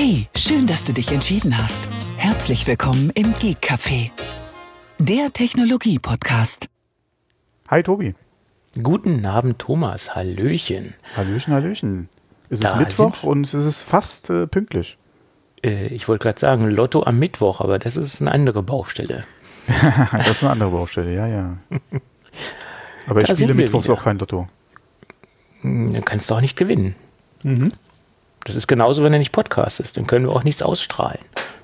Hey, schön, dass du dich entschieden hast. Herzlich willkommen im Geek Café, der Technologie-Podcast. Hi Tobi. Guten Abend Thomas, hallöchen. Hallöchen, hallöchen. Es ist Mittwoch und es ist fast pünktlich. Ich wollte gerade sagen, Lotto am Mittwoch, aber das ist eine andere Baustelle. Das ist eine andere Baustelle, ja. Aber ich spiele mittwochs auch kein Lotto. Dann kannst du auch nicht gewinnen. Mhm. Das ist genauso, wenn er nicht Podcast ist. Dann können wir auch nichts ausstrahlen.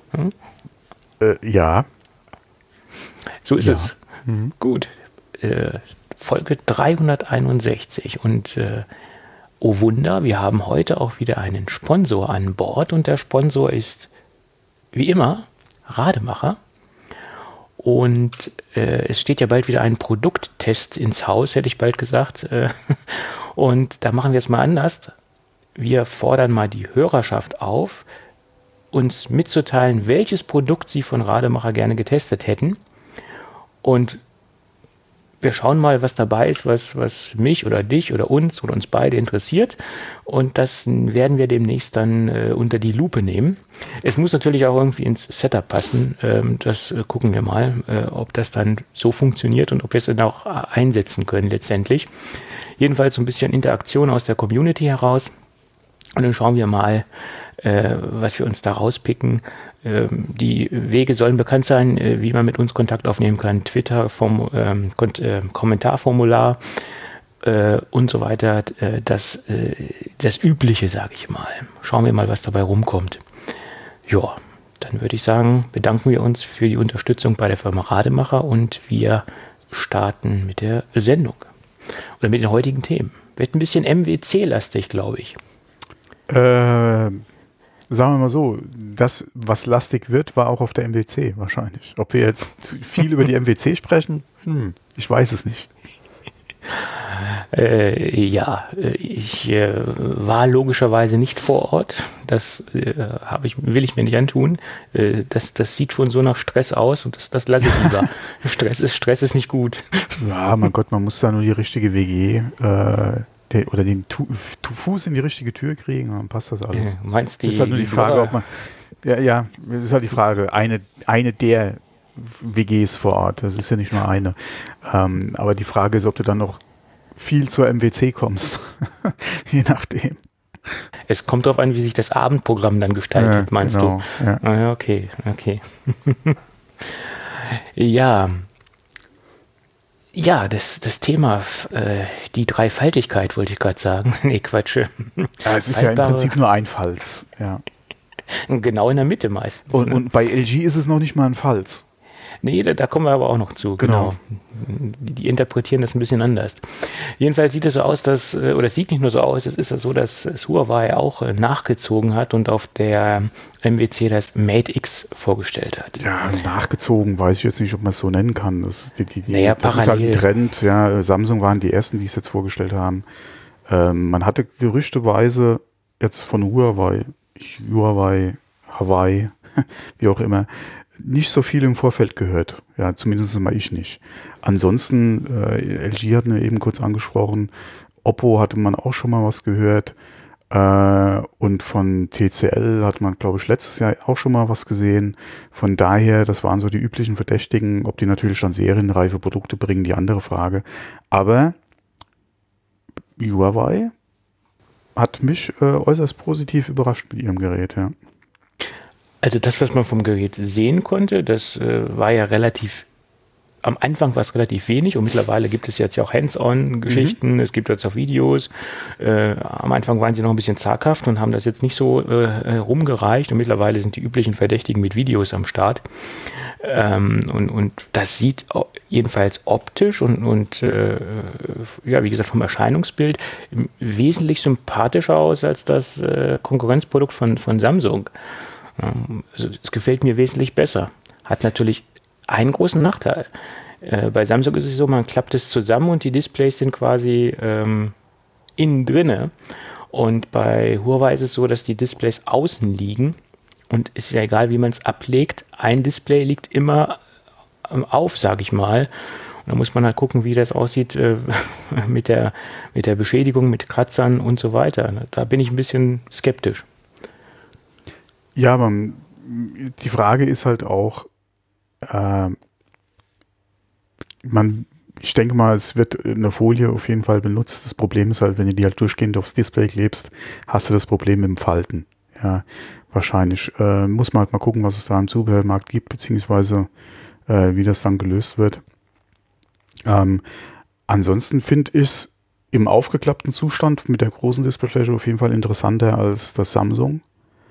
Ja. So ist es. Mhm. Gut. Folge 361. Und oh Wunder, wir haben heute auch wieder einen Sponsor an Bord. Und der Sponsor ist, wie immer, Rademacher. Und es steht ja bald wieder ein Produkttest ins Haus, hätte ich bald gesagt. Und da machen wir es mal anders. Wir fordern mal die Hörerschaft auf, uns mitzuteilen, welches Produkt sie von Rademacher gerne getestet hätten. Und wir schauen mal, was dabei ist, was mich oder dich oder uns beide interessiert. Und das werden wir demnächst dann unter die Lupe nehmen. Es muss natürlich auch irgendwie ins Setup passen. Das gucken wir mal, ob das dann so funktioniert und ob wir es dann auch einsetzen können letztendlich. Jedenfalls so ein bisschen Interaktion aus der Community heraus. Und dann schauen wir mal, was wir uns da rauspicken. Die Wege sollen bekannt sein, wie man mit uns Kontakt aufnehmen kann. Twitter, Kommentarformular und so weiter. Das Übliche, sage ich mal. Schauen wir mal, was dabei rumkommt. Ja, dann würde ich sagen, bedanken wir uns für die Unterstützung bei der Firma Rademacher und wir starten mit der Sendung. Oder mit den heutigen Themen. Wird ein bisschen MWC-lastig, glaube ich. Sagen wir mal so, das, was lastig wird, war auch auf der MWC wahrscheinlich. Ob wir jetzt viel über die MWC sprechen, ich weiß es nicht. Ich war logischerweise nicht vor Ort. Das will ich mir nicht antun. Das sieht schon so nach Stress aus und das lasse ich lieber. Stress ist nicht gut. Ja, mein Gott, man muss da nur die richtige WG oder den Fuß in die richtige Tür kriegen, dann passt das alles. Meinst du, ist halt nur die Frage, ob man. Ja, das ist halt die Frage. Eine der WGs vor Ort, das ist ja nicht nur eine. Aber die Frage ist, ob du dann noch viel zur MWC kommst. Je nachdem. Es kommt darauf an, wie sich das Abendprogramm dann gestaltet, meinst du? Ja. Ah, okay. Ja, das Thema, die Dreifaltigkeit wollte ich gerade sagen. Nee, Quatsch. Ja, es ist ja im Prinzip nur ein Falz. Ja. Genau in der Mitte meistens. Und bei LG ist es noch nicht mal ein Falz. Nee, da kommen wir aber auch noch zu. Genau. Die interpretieren das ein bisschen anders. Jedenfalls sieht es so aus, es sieht nicht nur so aus, es ist ja so, dass Huawei auch nachgezogen hat und auf der MWC das Mate X vorgestellt hat. Ja, nachgezogen, weiß ich jetzt nicht, ob man es so nennen kann. Das ist halt ein Trend. Ja, Samsung waren die ersten, die es jetzt vorgestellt haben. Man hatte gerüchteweise jetzt von Huawei, Hawaii, wie auch immer, nicht so viel im Vorfeld gehört. Ja, zumindest mal ich nicht. Ansonsten, LG hatten wir eben kurz angesprochen, Oppo hatte man auch schon mal was gehört und von TCL hat man, glaube ich, letztes Jahr auch schon mal was gesehen. Von daher, das waren so die üblichen Verdächtigen. Ob die natürlich schon serienreife Produkte bringen, die andere Frage. Aber Huawei hat mich äußerst positiv überrascht mit ihrem Gerät, ja. Also das, was man vom Gerät sehen konnte, das war ja am Anfang war es relativ wenig und mittlerweile gibt es jetzt ja auch Hands-on-Geschichten, es gibt jetzt auch Videos. Am Anfang waren sie noch ein bisschen zaghaft und haben das jetzt nicht so rumgereicht und mittlerweile sind die üblichen Verdächtigen mit Videos am Start. Und das sieht jedenfalls optisch und wie gesagt vom Erscheinungsbild wesentlich sympathischer aus als das Konkurrenzprodukt von Samsung. Also es gefällt mir wesentlich besser. Hat natürlich einen großen Nachteil. Bei Samsung ist es so, man klappt es zusammen und die Displays sind quasi innen drinne. Und bei Huawei ist es so, dass die Displays außen liegen. Und es ist ja egal, wie man es ablegt. Ein Display liegt immer auf, sage ich mal. Und da muss man halt gucken, wie das aussieht mit der Beschädigung, mit Kratzern und so weiter. Da bin ich ein bisschen skeptisch. Ja, aber die Frage ist halt auch, ich denke mal, es wird eine Folie auf jeden Fall benutzt. Das Problem ist halt, wenn du die halt durchgehend aufs Display klebst, hast du das Problem mit dem Falten. Ja, wahrscheinlich. Muss man halt mal gucken, was es da im Zubehörmarkt gibt, beziehungsweise wie das dann gelöst wird. Ansonsten finde ich es im aufgeklappten Zustand mit der großen Displayfläche auf jeden Fall interessanter als das Samsung.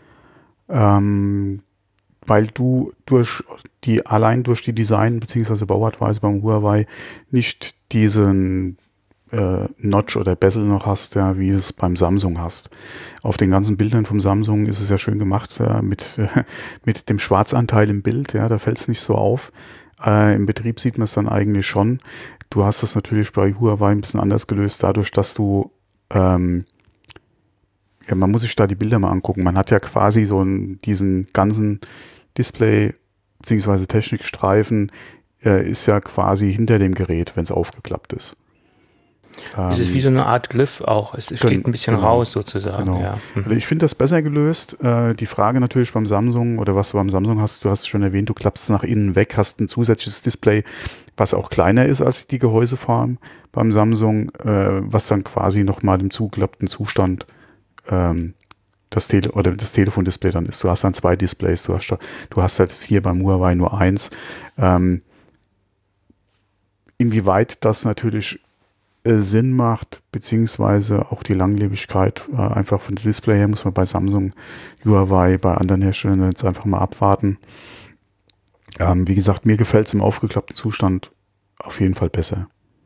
Weil du allein durch die Design- bzw. Bauartweise beim Huawei nicht diesen Notch oder Bezel noch hast, ja, wie es beim Samsung hast. Auf den ganzen Bildern vom Samsung ist es ja schön gemacht, mit dem Schwarzanteil im Bild, ja, da fällt es nicht so auf. Im Betrieb sieht man es dann eigentlich schon. Du hast das natürlich bei Huawei ein bisschen anders gelöst, dadurch, dass du man muss sich da die Bilder mal angucken. Man hat ja quasi diesen ganzen Display bzw. Technikstreifen ist ja quasi hinter dem Gerät, wenn es aufgeklappt ist. Es ist wie so eine Art Glyph auch. Es steht ein bisschen raus sozusagen. Genau. Ja. Also ich finde das besser gelöst. Die Frage natürlich beim Samsung oder was du beim Samsung hast, du hast es schon erwähnt, du klappst es nach innen weg, hast ein zusätzliches Display, was auch kleiner ist als die Gehäuseform beim Samsung, was dann quasi nochmal im zugeklappten Zustand das Telefondisplay dann ist. Du hast dann 2 Displays, du hast halt hier beim Huawei nur 1. Inwieweit das natürlich Sinn macht, beziehungsweise auch die Langlebigkeit, einfach von dem Display her muss man bei Samsung, Huawei, bei anderen Herstellern jetzt einfach mal abwarten. Wie gesagt, mir gefällt es im aufgeklappten Zustand auf jeden Fall besser.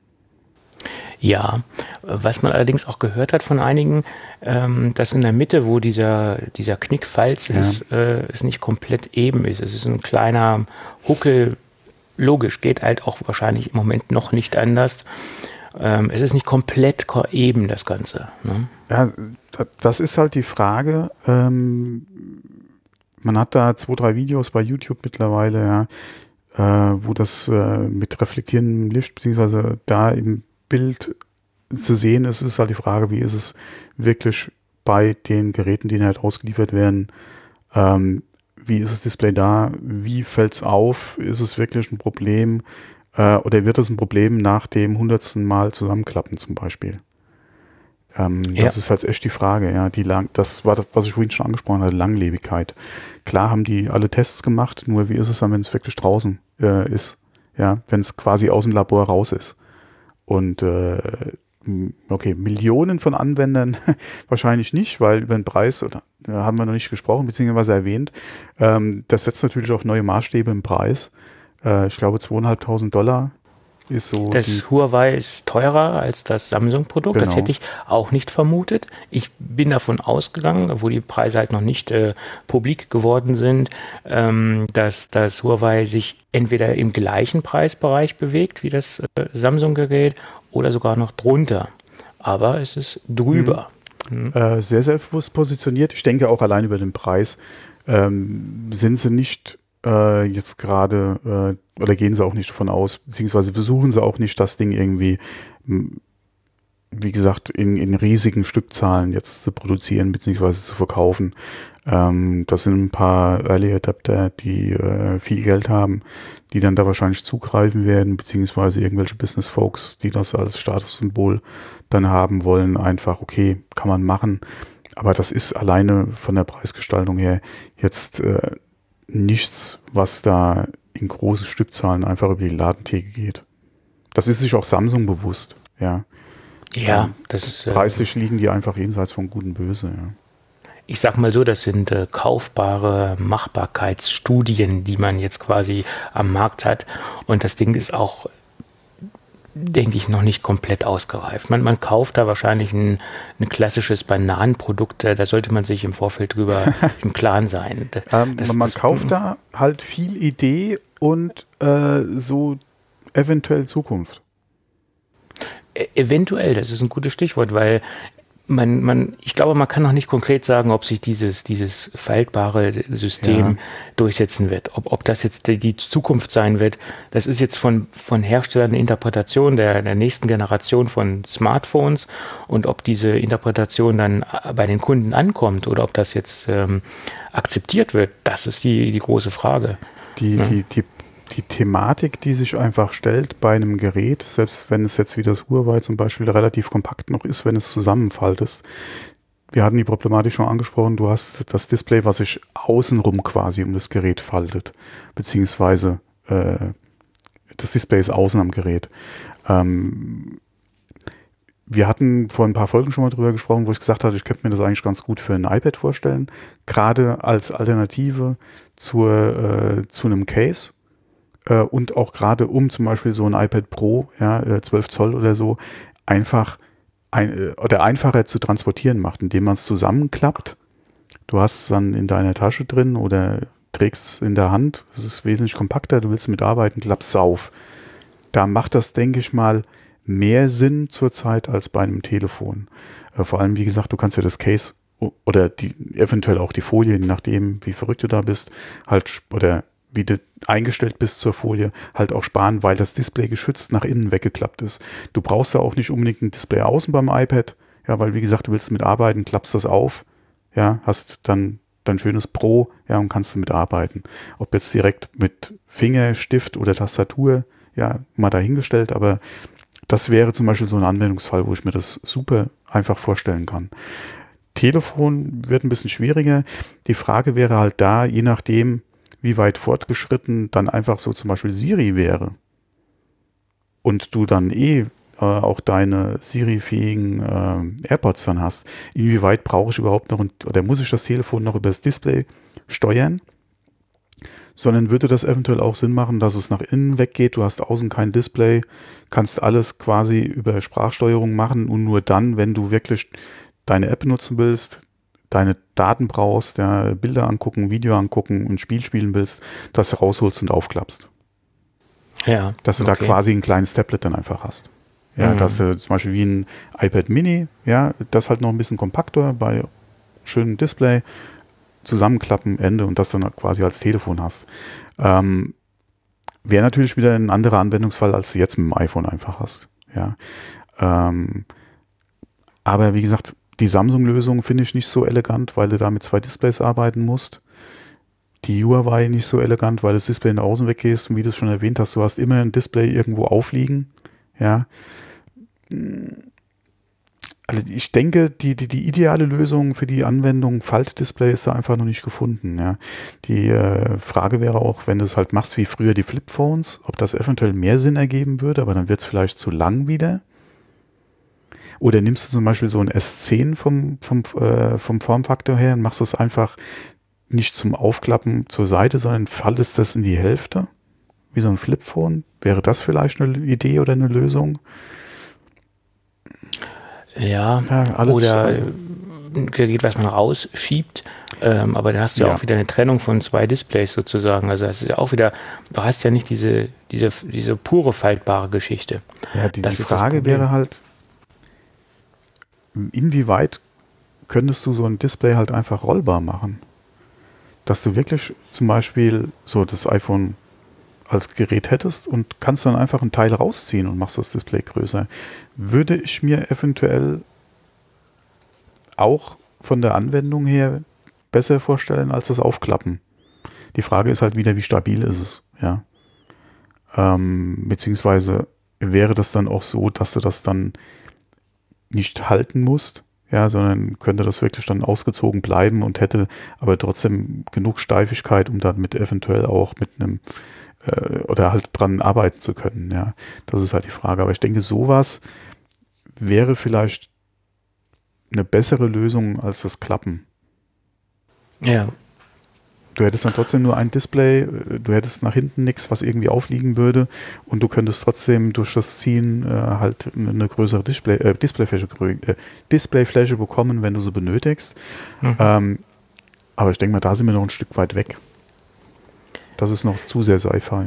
Ja, was man allerdings auch gehört hat von einigen, dass in der Mitte, wo dieser Knickfalz ist, es nicht komplett eben ist. Es ist ein kleiner Huckel, logisch, geht halt auch wahrscheinlich im Moment noch nicht anders. Es ist nicht komplett eben, das Ganze. Ne? Ja, das ist halt die Frage. Man hat da 2, 3 Videos bei YouTube mittlerweile, ja, wo das mit reflektierendem Licht, beziehungsweise da im Bild zu sehen ist, ist halt die Frage, wie ist es wirklich bei den Geräten, die halt ausgeliefert werden, wie ist das Display da, wie fällt es auf, ist es wirklich ein Problem oder wird es ein Problem nach dem 100. Mal zusammenklappen zum Beispiel? Das ist halt echt die Frage, ja, das war das, was ich vorhin schon angesprochen hatte, Langlebigkeit. Klar haben die alle Tests gemacht, nur wie ist es dann, wenn es wirklich draußen ist, ja, wenn es quasi aus dem Labor raus ist. Und okay, Millionen von Anwendern wahrscheinlich nicht, weil über den Preis, da haben wir noch nicht gesprochen, beziehungsweise erwähnt, das setzt natürlich auch neue Maßstäbe im Preis. Ich glaube $2.500 ist so. Das Huawei ist teurer als das Samsung-Produkt. Genau. Das hätte ich auch nicht vermutet. Ich bin davon ausgegangen, wo die Preise halt noch nicht publik geworden sind, dass das Huawei sich entweder im gleichen Preisbereich bewegt wie das Samsung-Gerät oder sogar noch drunter. Aber es ist drüber. Sehr selbstbewusst positioniert. Ich denke auch allein über den Preis sind sie nicht jetzt gerade, oder gehen sie auch nicht davon aus, beziehungsweise versuchen sie auch nicht, das Ding irgendwie, wie gesagt, in riesigen Stückzahlen jetzt zu produzieren, beziehungsweise zu verkaufen. Das sind ein paar Early Adapter, die viel Geld haben, die dann da wahrscheinlich zugreifen werden, beziehungsweise irgendwelche Business Folks, die das als Statussymbol dann haben wollen, einfach, okay, kann man machen. Aber das ist alleine von der Preisgestaltung her jetzt nichts, was da in großen Stückzahlen einfach über die Ladentheke geht. Das ist sich auch Samsung bewusst, ja. Ja, preislich liegen die einfach jenseits von Gut und Böse, ja. Ich sag mal so, das sind kaufbare Machbarkeitsstudien, die man jetzt quasi am Markt hat. Und das Ding ist auch, denke ich, noch nicht komplett ausgereift. Man kauft da wahrscheinlich ein klassisches Bananenprodukt, da sollte man sich im Vorfeld drüber im Klaren sein. Man kauft da halt viel Idee und so eventuell Zukunft. Eventuell, das ist ein gutes Stichwort, weil ich glaube, man kann noch nicht konkret sagen, ob sich dieses faltbare System durchsetzen wird. Ob das jetzt die Zukunft sein wird, das ist jetzt von Herstellern eine Interpretation der nächsten Generation von Smartphones, und ob diese Interpretation dann bei den Kunden ankommt oder ob das jetzt akzeptiert wird, das ist die große Frage. Die Thematik, die sich einfach stellt bei einem Gerät, selbst wenn es jetzt wie das Huawei zum Beispiel relativ kompakt noch ist, wenn es zusammenfaltest. Wir hatten die Problematik schon angesprochen, du hast das Display, was sich außenrum quasi um das Gerät faltet, beziehungsweise das Display ist außen am Gerät. Wir hatten vor ein paar Folgen schon mal drüber gesprochen, wo ich gesagt hatte, ich könnte mir das eigentlich ganz gut für ein iPad vorstellen, gerade als Alternative zu einem Case. Und auch gerade zum Beispiel so ein iPad Pro, 12 Zoll oder so, einfacher zu transportieren macht, indem man es zusammenklappt. Du hast es dann in deiner Tasche drin oder trägst es in der Hand. Es ist wesentlich kompakter, du willst mitarbeiten, klappst es auf. Da macht das, denke ich mal, mehr Sinn zurzeit als bei einem Telefon. Vor allem, wie gesagt, du kannst ja das Case oder eventuell auch die Folie, je nachdem, wie verrückt du da bist, oder wie du eingestellt bist zur Folie, halt auch sparen, weil das Display geschützt nach innen weggeklappt ist. Du brauchst ja auch nicht unbedingt ein Display außen beim iPad, weil wie gesagt, du willst mitarbeiten, klappst das auf, hast dann dein schönes Pro, und kannst damit arbeiten. Ob jetzt direkt mit Finger, Stift oder Tastatur, mal dahingestellt, aber das wäre zum Beispiel so ein Anwendungsfall, wo ich mir das super einfach vorstellen kann. Telefon wird ein bisschen schwieriger. Die Frage wäre halt da, je nachdem, wie weit fortgeschritten dann einfach so zum Beispiel Siri wäre und du dann auch deine Siri-fähigen AirPods dann hast, inwieweit brauche ich überhaupt noch oder muss ich das Telefon noch über das Display steuern? Sondern würde das eventuell auch Sinn machen, dass es nach innen weggeht, du hast außen kein Display, kannst alles quasi über Sprachsteuerung machen und nur dann, wenn du wirklich deine App nutzen willst, deine Daten brauchst, Bilder angucken, Video angucken und ein Spiel spielen willst, dass du rausholst und aufklappst. Ja. Dass du da quasi ein kleines Tablet dann einfach hast. Dass du zum Beispiel wie ein iPad Mini, das halt noch ein bisschen kompakter bei schönem Display, zusammenklappen, Ende, und das dann quasi als Telefon hast. Wäre natürlich wieder ein anderer Anwendungsfall, als du jetzt mit dem iPhone einfach hast. Aber wie gesagt, die Samsung-Lösung finde ich nicht so elegant, weil du da mit 2 Displays arbeiten musst. Die Huawei nicht so elegant, weil das Display nach außen weggehst, und wie du es schon erwähnt hast, du hast immer ein Display irgendwo aufliegen. Also ich denke, die ideale Lösung für die Anwendung Faltdisplay ist da einfach noch nicht gefunden. Die Frage wäre auch, wenn du es halt machst wie früher die Flipphones, ob das eventuell mehr Sinn ergeben würde, aber dann wird es vielleicht zu lang wieder. Oder nimmst du zum Beispiel so ein S10 vom Formfaktor her und machst es einfach nicht zum Aufklappen zur Seite, sondern faltest das in die Hälfte, wie so ein Flipphone. Wäre das vielleicht eine Idee oder eine Lösung? Alles oder Gerät, was man rausschiebt, aber da hast du ja auch wieder eine Trennung von 2 Displays sozusagen. Also es ist ja auch wieder, du hast ja nicht diese pure faltbare Geschichte. Die Frage wäre halt, inwieweit könntest du so ein Display halt einfach rollbar machen? Dass du wirklich zum Beispiel so das iPhone als Gerät hättest und kannst dann einfach ein Teil rausziehen und machst das Display größer. Würde ich mir eventuell auch von der Anwendung her besser vorstellen als das Aufklappen. Die Frage ist halt wieder, wie stabil ist es, beziehungsweise wäre das dann auch so, dass du das dann nicht halten musst, sondern könnte das wirklich dann ausgezogen bleiben und hätte aber trotzdem genug Steifigkeit, um damit eventuell auch mit einem oder halt dran arbeiten zu können. Das ist halt die Frage. Aber ich denke, sowas wäre vielleicht eine bessere Lösung als das Klappen. Ja. Du hättest dann trotzdem nur ein Display, du hättest nach hinten nichts, was irgendwie aufliegen würde, und du könntest trotzdem durch das Ziehen halt eine größere Displayfläche bekommen, wenn du sie benötigst. Aber ich denke mal, da sind wir noch ein Stück weit weg. Das ist noch zu sehr Sci-Fi.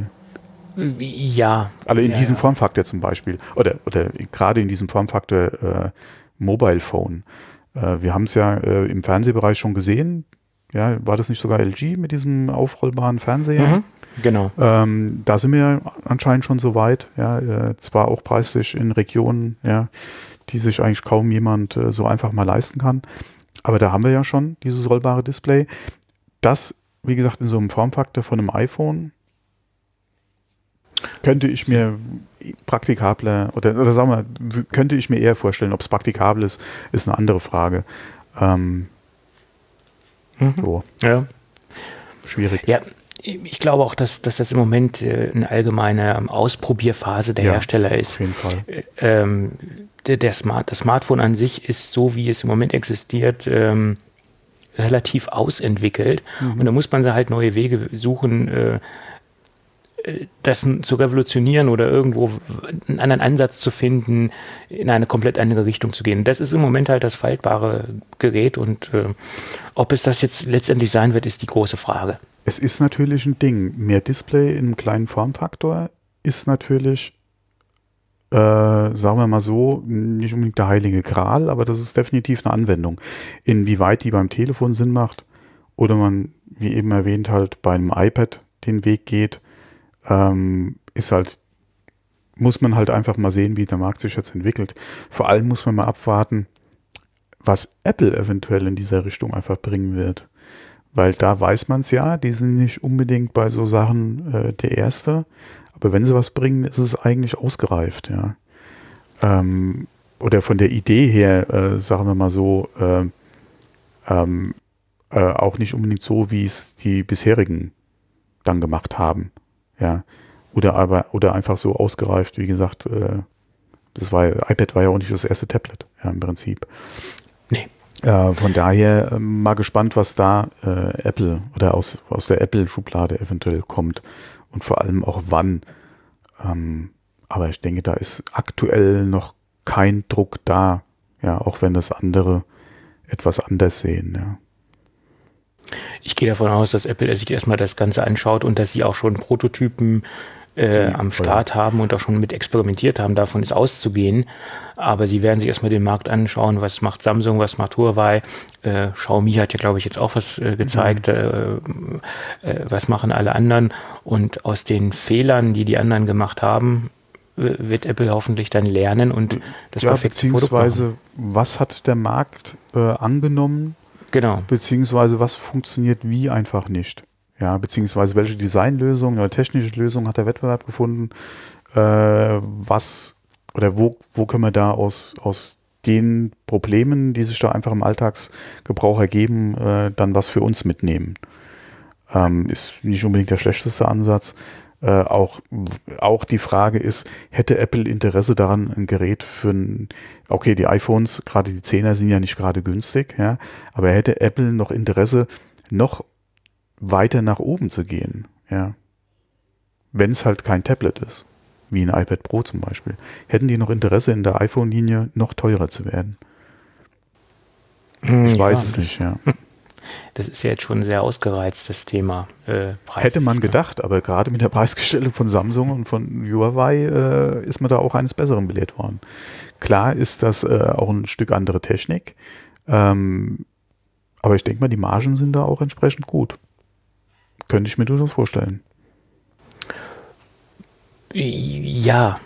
Ja. Also in diesem Formfaktor zum Beispiel. Oder gerade in diesem Formfaktor Mobile Phone. Wir haben es ja im Fernsehbereich schon gesehen. Ja, war das nicht sogar LG mit diesem aufrollbaren Fernseher? Genau. Da sind wir anscheinend schon so weit. Ja, zwar auch preislich in Regionen, ja, die sich eigentlich kaum jemand so einfach mal leisten kann. Aber da haben wir ja schon dieses rollbare Display. Das, wie gesagt, in so einem Formfaktor von einem iPhone könnte ich mir praktikabler oder sagen wir, könnte ich mir eher vorstellen, ob es praktikabel ist eine andere Frage. So. Ja. Schwierig. Ja, ich glaube auch, dass das im Moment eine allgemeine Ausprobierphase der Hersteller ist. Auf jeden Fall. Das Smartphone an sich ist so, wie es im Moment existiert, relativ ausentwickelt. Und da muss man halt neue Wege suchen, das zu revolutionieren oder irgendwo einen anderen Ansatz zu finden, in eine komplett andere Richtung zu gehen. Das ist im Moment halt das faltbare Gerät und ob es das jetzt letztendlich sein wird, ist die große Frage. Es ist natürlich ein Ding. Mehr Display in einem kleinen Formfaktor ist natürlich, sagen wir mal so, nicht unbedingt der heilige Gral, aber das ist definitiv eine Anwendung. Inwieweit die beim Telefon Sinn macht oder man, wie eben erwähnt, halt bei einem iPad den Weg geht, ist halt, muss man halt einfach mal sehen, wie der Markt sich jetzt entwickelt. Vor allem muss man mal abwarten, was Apple eventuell in dieser Richtung einfach bringen wird. Weil da weiß man es ja, die sind nicht unbedingt bei so Sachen der Erste, aber wenn sie was bringen, ist es eigentlich ausgereift, ja. Oder von der Idee her, sagen wir mal so, auch nicht unbedingt so, wie es die bisherigen dann gemacht haben. Ja, oder einfach so ausgereift, wie gesagt, iPad war ja auch nicht das erste Tablet, ja, im Prinzip. Nee. Von daher mal gespannt, was da Apple oder aus der Apple-Schublade eventuell kommt und vor allem auch wann. Aber ich denke, da ist aktuell noch kein Druck da, ja, auch wenn das andere etwas anders sehen, ja. Ich gehe davon aus, dass Apple sich erstmal das Ganze anschaut und dass sie auch schon Prototypen am Start haben und auch schon mit experimentiert haben. Davon ist auszugehen. Aber sie werden sich erstmal den Markt anschauen. Was macht Samsung, was macht Huawei? Xiaomi hat ja, glaube ich, jetzt auch was gezeigt. Was machen alle anderen? Und aus den Fehlern, die anderen gemacht haben, wird Apple hoffentlich dann lernen und das perfekte Produkt machen. Beziehungsweise, was hat der Markt angenommen? Genau. Beziehungsweise was funktioniert wie einfach nicht. Ja, beziehungsweise welche Designlösung oder technische Lösung hat der Wettbewerb gefunden? Wo können wir da aus den Problemen, die sich da einfach im Alltagsgebrauch ergeben, dann was für uns mitnehmen? Ist nicht unbedingt der schlechteste Ansatz. Auch die Frage ist, hätte Apple Interesse daran, ein Gerät okay, die iPhones, gerade die 10er sind ja nicht gerade günstig, ja, aber hätte Apple noch Interesse, noch weiter nach oben zu gehen, ja, wenn es halt kein Tablet ist, wie ein iPad Pro zum Beispiel, hätten die noch Interesse, in der iPhone-Linie noch teurer zu werden? Ich weiß es nicht, ja. Das ist ja jetzt schon ein sehr ausgereiztes Thema. Hätte man gedacht, aber gerade mit der Preisgestellung von Samsung und von Huawei ist man da auch eines Besseren belehrt worden. Klar ist das auch ein Stück andere Technik, aber ich denke mal, die Margen sind da auch entsprechend gut. Könnte ich mir durchaus vorstellen. Ja,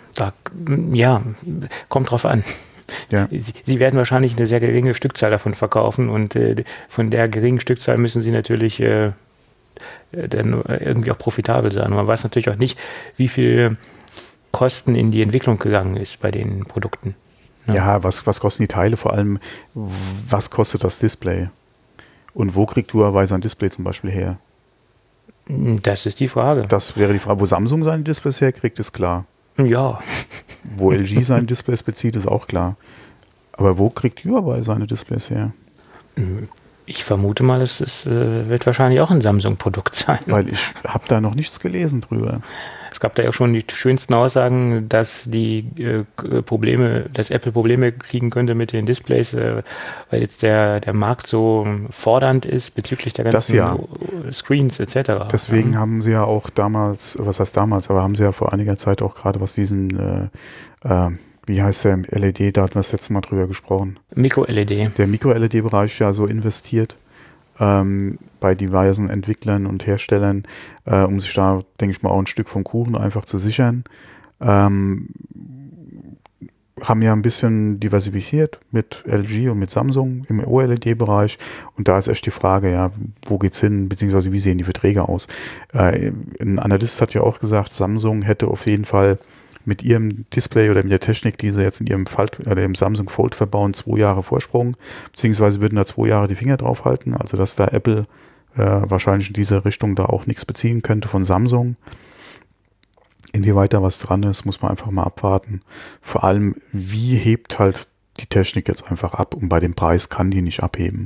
kommt drauf an. Ja. Sie werden wahrscheinlich eine sehr geringe Stückzahl davon verkaufen und von der geringen Stückzahl müssen sie natürlich dann irgendwie auch profitabel sein. Und man weiß natürlich auch nicht, wie viel Kosten in die Entwicklung gegangen ist bei den Produkten. Ja, was kosten die Teile? Vor allem, was kostet das Display? Und wo kriegt Huawei sein Display zum Beispiel her? Das ist die Frage. Das wäre die Frage. Wo Samsung seine Displays herkriegt, ist klar. Ja. Wo LG seine Displays bezieht, ist auch klar. Aber wo kriegt Huawei seine Displays her? Ich vermute mal, es wird wahrscheinlich auch ein Samsung-Produkt sein. Weil ich habe da noch nichts gelesen drüber. Es gab da ja schon die schönsten Aussagen, dass Apple Probleme kriegen könnte mit den Displays, weil jetzt der Markt so fordernd ist bezüglich der ganzen Screens etc. Deswegen haben sie ja auch damals, was heißt damals, aber haben sie ja vor einiger Zeit auch gerade was diesen wie heißt der LED, da hatten wir das letzte Mal drüber gesprochen. Micro-LED. Der Micro-LED-Bereich ja so investiert bei diversen Entwicklern und Herstellern, um sich da, denke ich mal, auch ein Stück vom Kuchen einfach zu sichern. Haben ja ein bisschen diversifiziert mit LG und mit Samsung im OLED-Bereich und da ist echt die Frage, ja, wo geht's hin, beziehungsweise wie sehen die Verträge aus? Ein Analyst hat ja auch gesagt, Samsung hätte auf jeden Fall mit ihrem Display oder mit der Technik, die sie jetzt in ihrem im Samsung Fold verbauen, 2 Jahre Vorsprung, beziehungsweise würden da 2 Jahre die Finger drauf halten, also dass da Apple wahrscheinlich in dieser Richtung da auch nichts beziehen könnte von Samsung. Inwieweit da was dran ist, muss man einfach mal abwarten. Vor allem, wie hebt halt die Technik jetzt einfach ab und bei dem Preis kann die nicht abheben.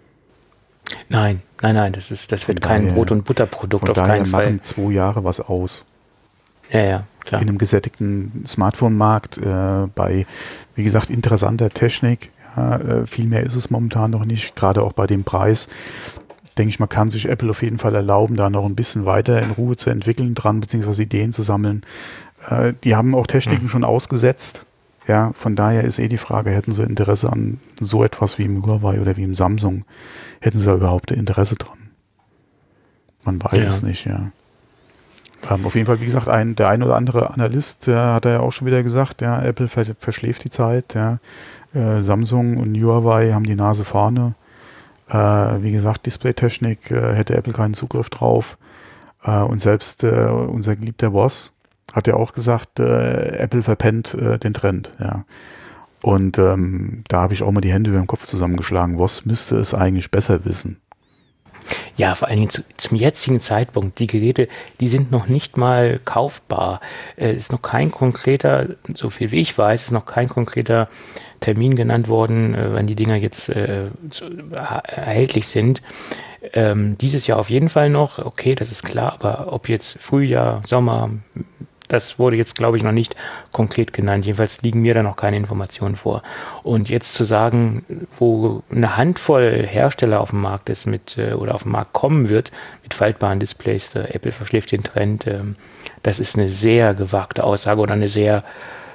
Nein, das wird kein Brot- und Butterprodukt auf keinen Fall. Machen 2 Jahre was aus. Ja, klar. In einem gesättigten Smartphone-Markt, bei, wie gesagt, interessanter Technik. Ja, viel mehr ist es momentan noch nicht, gerade auch bei dem Preis. Denke ich mal, kann sich Apple auf jeden Fall erlauben, da noch ein bisschen weiter in Ruhe zu entwickeln dran, beziehungsweise Ideen zu sammeln. Die haben auch Techniken schon ausgesetzt. Ja, von daher ist die Frage, hätten sie Interesse an so etwas wie im Huawei oder wie im Samsung? Hätten sie da überhaupt Interesse dran? Man weiß es nicht, ja. Auf jeden Fall, wie gesagt, der ein oder andere Analyst, hat ja auch schon wieder gesagt, ja, Apple verschläft die Zeit, ja. Samsung und Huawei haben die Nase vorne. Wie gesagt, Displaytechnik hätte Apple keinen Zugriff drauf. Und selbst unser geliebter Boss hat ja auch gesagt, Apple verpennt den Trend. Ja. Und da habe ich auch mal die Hände über den Kopf zusammengeschlagen. Voss müsste es eigentlich besser wissen. Ja, vor allen Dingen zum jetzigen Zeitpunkt. Die Geräte, die sind noch nicht mal kaufbar. Ist noch kein konkreter, so viel wie ich weiß, ist noch kein konkreter Termin genannt worden, wann die Dinger jetzt erhältlich sind. Dieses Jahr auf jeden Fall noch, okay, das ist klar, aber ob jetzt Frühjahr, Sommer, das wurde jetzt, glaube ich, noch nicht konkret genannt. Jedenfalls liegen mir da noch keine Informationen vor. Und jetzt zu sagen, wo eine Handvoll Hersteller auf dem Markt ist oder auf den Markt kommen wird mit faltbaren Displays, Apple verschläft den Trend, das ist eine sehr gewagte Aussage oder eine sehr,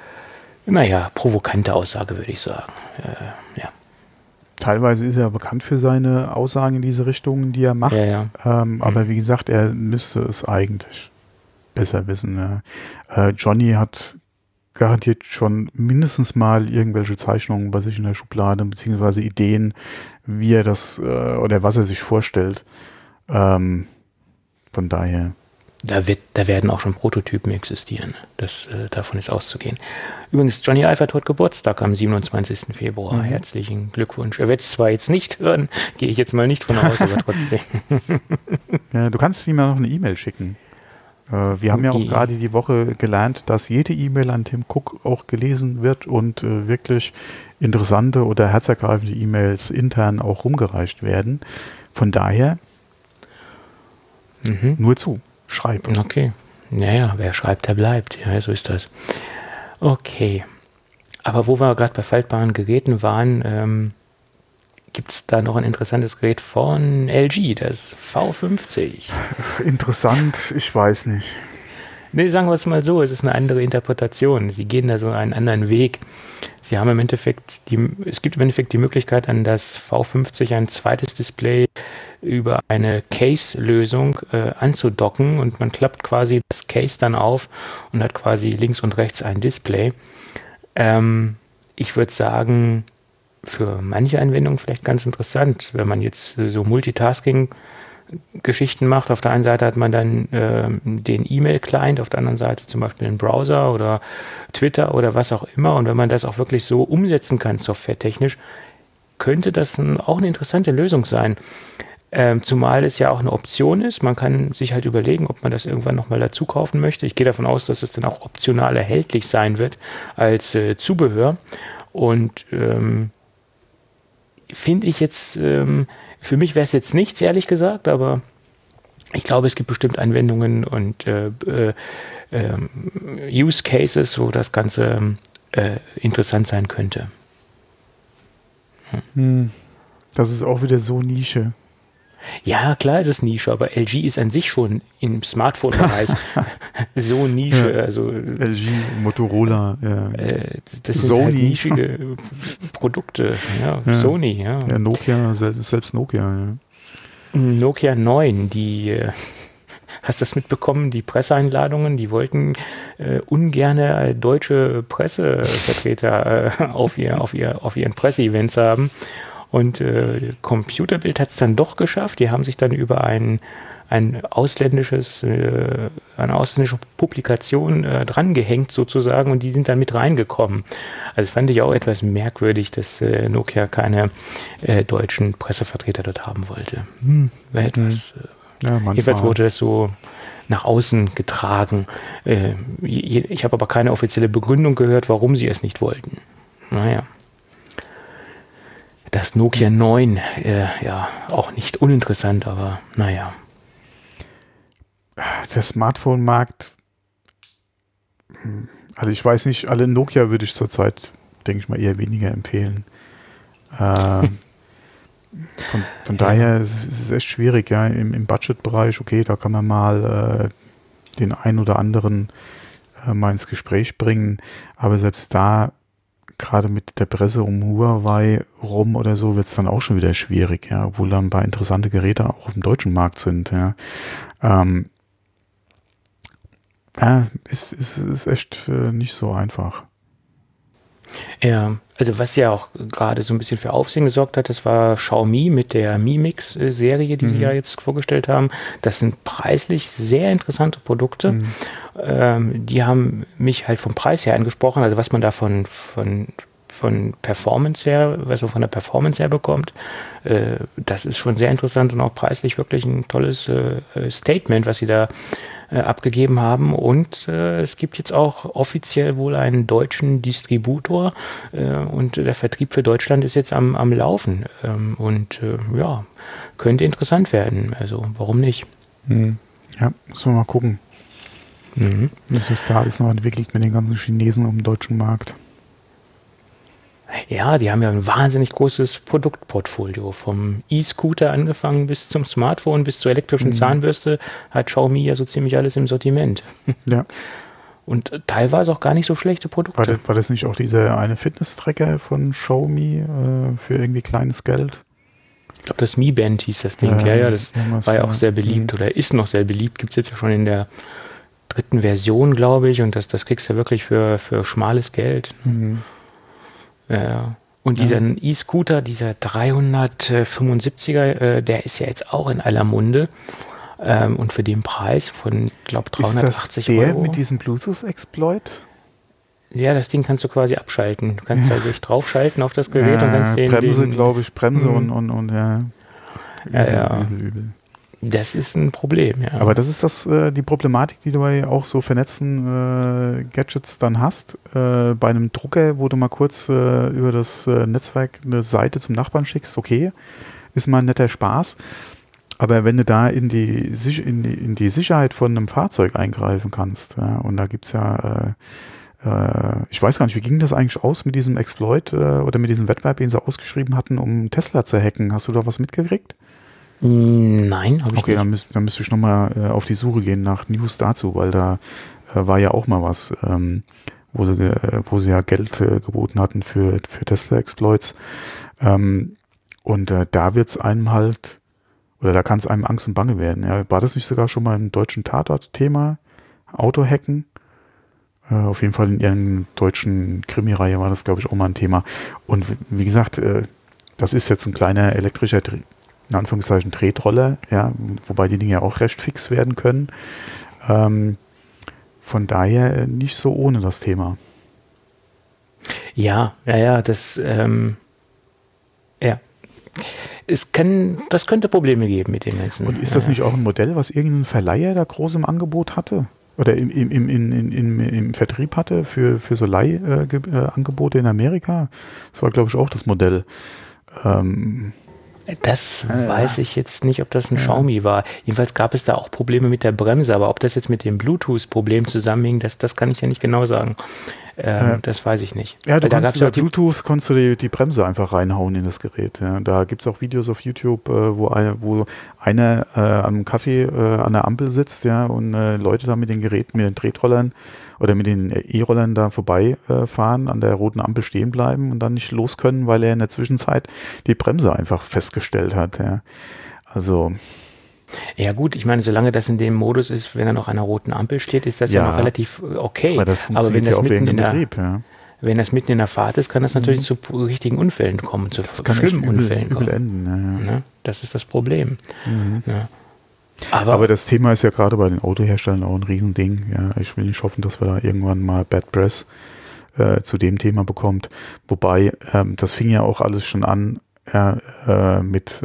provokante Aussage, würde ich sagen. Ja. Teilweise ist er bekannt für seine Aussagen in diese Richtung, die er macht. Ja. Aber wie gesagt, er müsste es eigentlich besser wissen. Ja. Johnny hat garantiert schon mindestens mal irgendwelche Zeichnungen bei sich in der Schublade, beziehungsweise Ideen, wie er das oder was er sich vorstellt. Von daher. Da werden auch schon Prototypen existieren. Davon ist auszugehen. Übrigens, Johnny Ive hat heute Geburtstag am 27. Februar. Mhm. Herzlichen Glückwunsch. Er wird es zwar jetzt nicht hören, gehe ich jetzt mal nicht von aus, aber trotzdem. Ja, du kannst ihm ja noch eine E-Mail schicken. Wir haben ja auch gerade die Woche gelernt, dass jede E-Mail an Tim Cook auch gelesen wird und wirklich interessante oder herzergreifende E-Mails intern auch rumgereicht werden. Von daher nur zu. Schreiben. Okay. Naja, wer schreibt, der bleibt. Ja, so ist das. Okay. Aber wo wir gerade bei faltbaren Geräten waren, gibt es da noch ein interessantes Gerät von LG, das V50. Interessant, ich weiß nicht. Nee, sagen wir es mal so, es ist eine andere Interpretation. Sie gehen da so einen anderen Weg. Sie haben es gibt im Endeffekt die Möglichkeit, an das V50 ein zweites Display über eine Case-Lösung anzudocken und man klappt quasi das Case dann auf und hat quasi links und rechts ein Display. Ich würde sagen, für manche Anwendungen vielleicht ganz interessant, wenn man jetzt so Multitasking-Geschichten macht. Auf der einen Seite hat man dann den E-Mail-Client, auf der anderen Seite zum Beispiel einen Browser oder Twitter oder was auch immer. Und wenn man das auch wirklich so umsetzen kann, softwaretechnisch, könnte das auch eine interessante Lösung sein. Zumal es ja auch eine Option ist. Man kann sich halt überlegen, ob man das irgendwann nochmal dazu kaufen möchte. Ich gehe davon aus, dass es dann auch optional erhältlich sein wird als Zubehör. Und finde ich jetzt, für mich wäre es jetzt nichts, ehrlich gesagt, aber ich glaube, es gibt bestimmt Anwendungen und Use Cases, wo das Ganze interessant sein könnte. Das ist auch wieder so Nische. Ja, klar ist es Nische, aber LG ist an sich schon im Smartphone-Bereich so Nische. Ja, Also LG, Motorola, das sind Sony. halt nischige Produkte. Ja, Ja. Sony, ja. Ja, Nokia, selbst Nokia, ja. Nokia 9, hast du das mitbekommen, die Presseeinladungen, die wollten ungerne deutsche Pressevertreter auf ihren Presseevents haben. Und Computerbild hat es dann doch geschafft. Die haben sich dann über eine ausländische Publikation drangehängt sozusagen und die sind dann mit reingekommen. Also fand ich auch etwas merkwürdig, dass Nokia keine deutschen Pressevertreter dort haben wollte. War etwas... jedenfalls wurde das so nach außen getragen. Ich habe aber keine offizielle Begründung gehört, warum sie es nicht wollten. Naja. Das Nokia 9, ja, auch nicht uninteressant, aber naja. Der Smartphone-Markt, also ich weiß nicht, alle Nokia würde ich zurzeit, denke ich mal, eher weniger empfehlen. Von daher ist es echt schwierig, ja, im Budgetbereich, okay, da kann man mal den einen oder anderen mal ins Gespräch bringen, aber selbst da, gerade mit der Presse um Huawei rum oder so, wird es dann auch schon wieder schwierig, ja, obwohl dann ein paar interessante Geräte auch auf dem deutschen Markt sind, ja. Ist echt nicht so einfach. Ja, also was ja auch gerade so ein bisschen für Aufsehen gesorgt hat, das war Xiaomi mit der Mi Mix-Serie, die sie ja jetzt vorgestellt haben. Das sind preislich sehr interessante Produkte. Die haben mich halt vom Preis her angesprochen, also was man da von Performance her, was man von der Performance her bekommt, das ist schon sehr interessant und auch preislich wirklich ein tolles Statement, was sie da abgegeben haben. Und es gibt jetzt auch offiziell wohl einen deutschen Distributor und der Vertrieb für Deutschland ist jetzt am Laufen. Ja, könnte interessant werden. Also warum nicht? Ja, müssen wir mal gucken. Wie sich da alles noch entwickelt mit den ganzen Chinesen um den deutschen Markt. Ja, die haben ja ein wahnsinnig großes Produktportfolio. Vom E-Scooter angefangen bis zum Smartphone, bis zur elektrischen Zahnbürste hat Xiaomi ja so ziemlich alles im Sortiment. Ja. Und teilweise auch gar nicht so schlechte Produkte. War das nicht auch dieser eine Fitness-Tracker von Xiaomi für irgendwie kleines Geld? Ich glaube, das Mi Band hieß das Ding. Ja, das war ja auch sehr beliebt oder ist noch sehr beliebt. Gibt es jetzt ja schon in der 3. Version, glaube ich. Und das kriegst du ja wirklich für schmales Geld. Ja. Und dieser E-Scooter, dieser 375er, der ist ja jetzt auch in aller Munde. Und für den Preis von, glaube 380 Ist das der Euro. mit diesem Bluetooth-Exploit? Ja, das Ding kannst du quasi abschalten. Du kannst also dich draufschalten auf das Gerät und kannst Bremse, glaube ich, Bremse und ja. Übel. Das ist ein Problem, ja. Aber das ist die Problematik, die du bei auch so vernetzten Gadgets dann hast. Bei einem Drucker, wo du mal kurz über das Netzwerk eine Seite zum Nachbarn schickst, okay, ist mal ein netter Spaß. Aber wenn du da in die Sicherheit von einem Fahrzeug eingreifen kannst, ja, und da gibt es ja, ich weiß gar nicht, wie ging das eigentlich aus mit diesem Exploit oder mit diesem Wettbewerb, den sie ausgeschrieben hatten, um Tesla zu hacken? Hast du da was mitgekriegt? Nein, habe ich Okay, nicht. dann müsste ich nochmal auf die Suche gehen nach News dazu, weil da war ja auch mal was, wo sie ja Geld geboten hatten für Tesla-Exploits. Und da wird es einem halt, oder da kann es einem Angst und Bange werden. Ja. War das nicht sogar schon mal im deutschen Tatort-Thema? Autohacken? Auf jeden Fall in ihren deutschen Krimi-Reihe war das, glaube ich, auch mal ein Thema. Und wie gesagt, das ist jetzt ein kleiner elektrischer, in Anführungszeichen, Tretroller, ja, wobei die Dinge ja auch recht fix werden können. Von daher nicht so ohne das Thema. Ja, das, das könnte Probleme geben mit den ganzen. Und ist das nicht auch ein Modell, was irgendein Verleiher da groß im Angebot hatte? Oder im Vertrieb hatte für so Leihangebote in Amerika? Das war, glaube ich, auch das Modell. Das weiß ich jetzt nicht, ob das ein Xiaomi war. Jedenfalls gab es da auch Probleme mit der Bremse, aber ob das jetzt mit dem Bluetooth-Problem zusammenhing, das kann ich ja nicht genau sagen. Das weiß ich nicht. Ja, da konntest über Bluetooth konntest du die Bremse einfach reinhauen in das Gerät. Ja. Da gibt es auch Videos auf YouTube, wo einer an einem Kaffee an der Ampel sitzt, ja, und Leute da mit den Geräten, mit den Tretrollern oder mit den E-Rollern da vorbeifahren, an der roten Ampel stehen bleiben und dann nicht los können, weil er in der Zwischenzeit die Bremse einfach festgestellt hat. Ja. Also... Ja gut, ich meine, solange das in dem Modus ist, wenn er noch an einer roten Ampel steht, ist das ja noch relativ okay. Aber das funktioniert ja auch wegen dem Betrieb, ja. Wenn das mitten in der Fahrt ist, kann das natürlich zu richtigen Unfällen kommen, zu schlimmen Unfällen kommen. Enden, ja. Das ist das Problem. Ja. Aber das Thema ist ja gerade bei den Autoherstellern auch ein Riesending. Ja. Ich will nicht hoffen, dass wir da irgendwann mal Bad Press zu dem Thema bekommt. Wobei, das fing ja auch alles schon an mit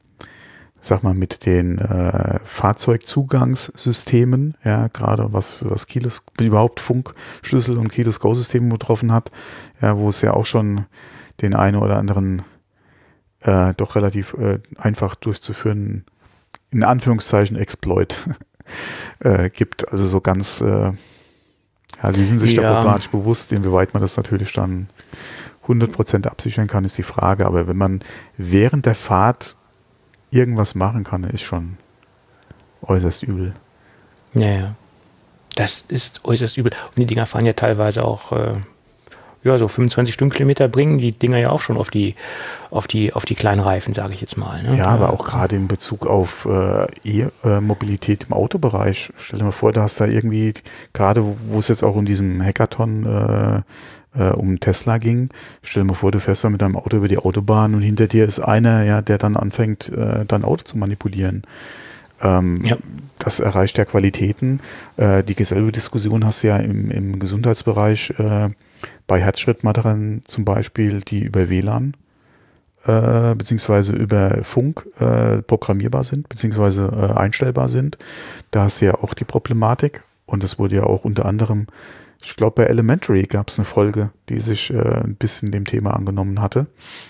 den Fahrzeugzugangssystemen, ja, gerade was Keyless, überhaupt Funkschlüssel und Keyless Go-Systeme betroffen hat, ja, wo es ja auch schon den einen oder anderen doch relativ einfach durchzuführen, in Anführungszeichen Exploit gibt. Also so ganz, sie sind sich da problematisch bewusst, inwieweit man das natürlich dann 100% absichern kann, ist die Frage. Aber wenn man während der Fahrt irgendwas machen kann, ist schon äußerst übel. Ja. Das ist äußerst übel. Und die Dinger fahren ja teilweise auch so 25 Stundenkilometer, bringen die Dinger ja auch schon auf die kleinen Reifen, sage ich jetzt mal. Ne? Ja, aber auch gerade in Bezug auf E-Mobilität im Autobereich. Stell dir mal vor, da hast da irgendwie, gerade wo es jetzt auch in diesem Hackathon um Tesla ging. Stell dir mal vor, du fährst da mit deinem Auto über die Autobahn und hinter dir ist einer, ja, der dann anfängt, dein Auto zu manipulieren. Das erreicht ja Qualitäten. Dieselbe Diskussion hast du ja im Gesundheitsbereich bei Herzschrittmessern zum Beispiel, die über WLAN beziehungsweise über Funk programmierbar sind, beziehungsweise einstellbar sind. Da hast du ja auch die Problematik. Und das wurde ja auch unter anderem, ich glaube, bei Elementary gab es eine Folge, die sich ein bisschen dem Thema angenommen hatte.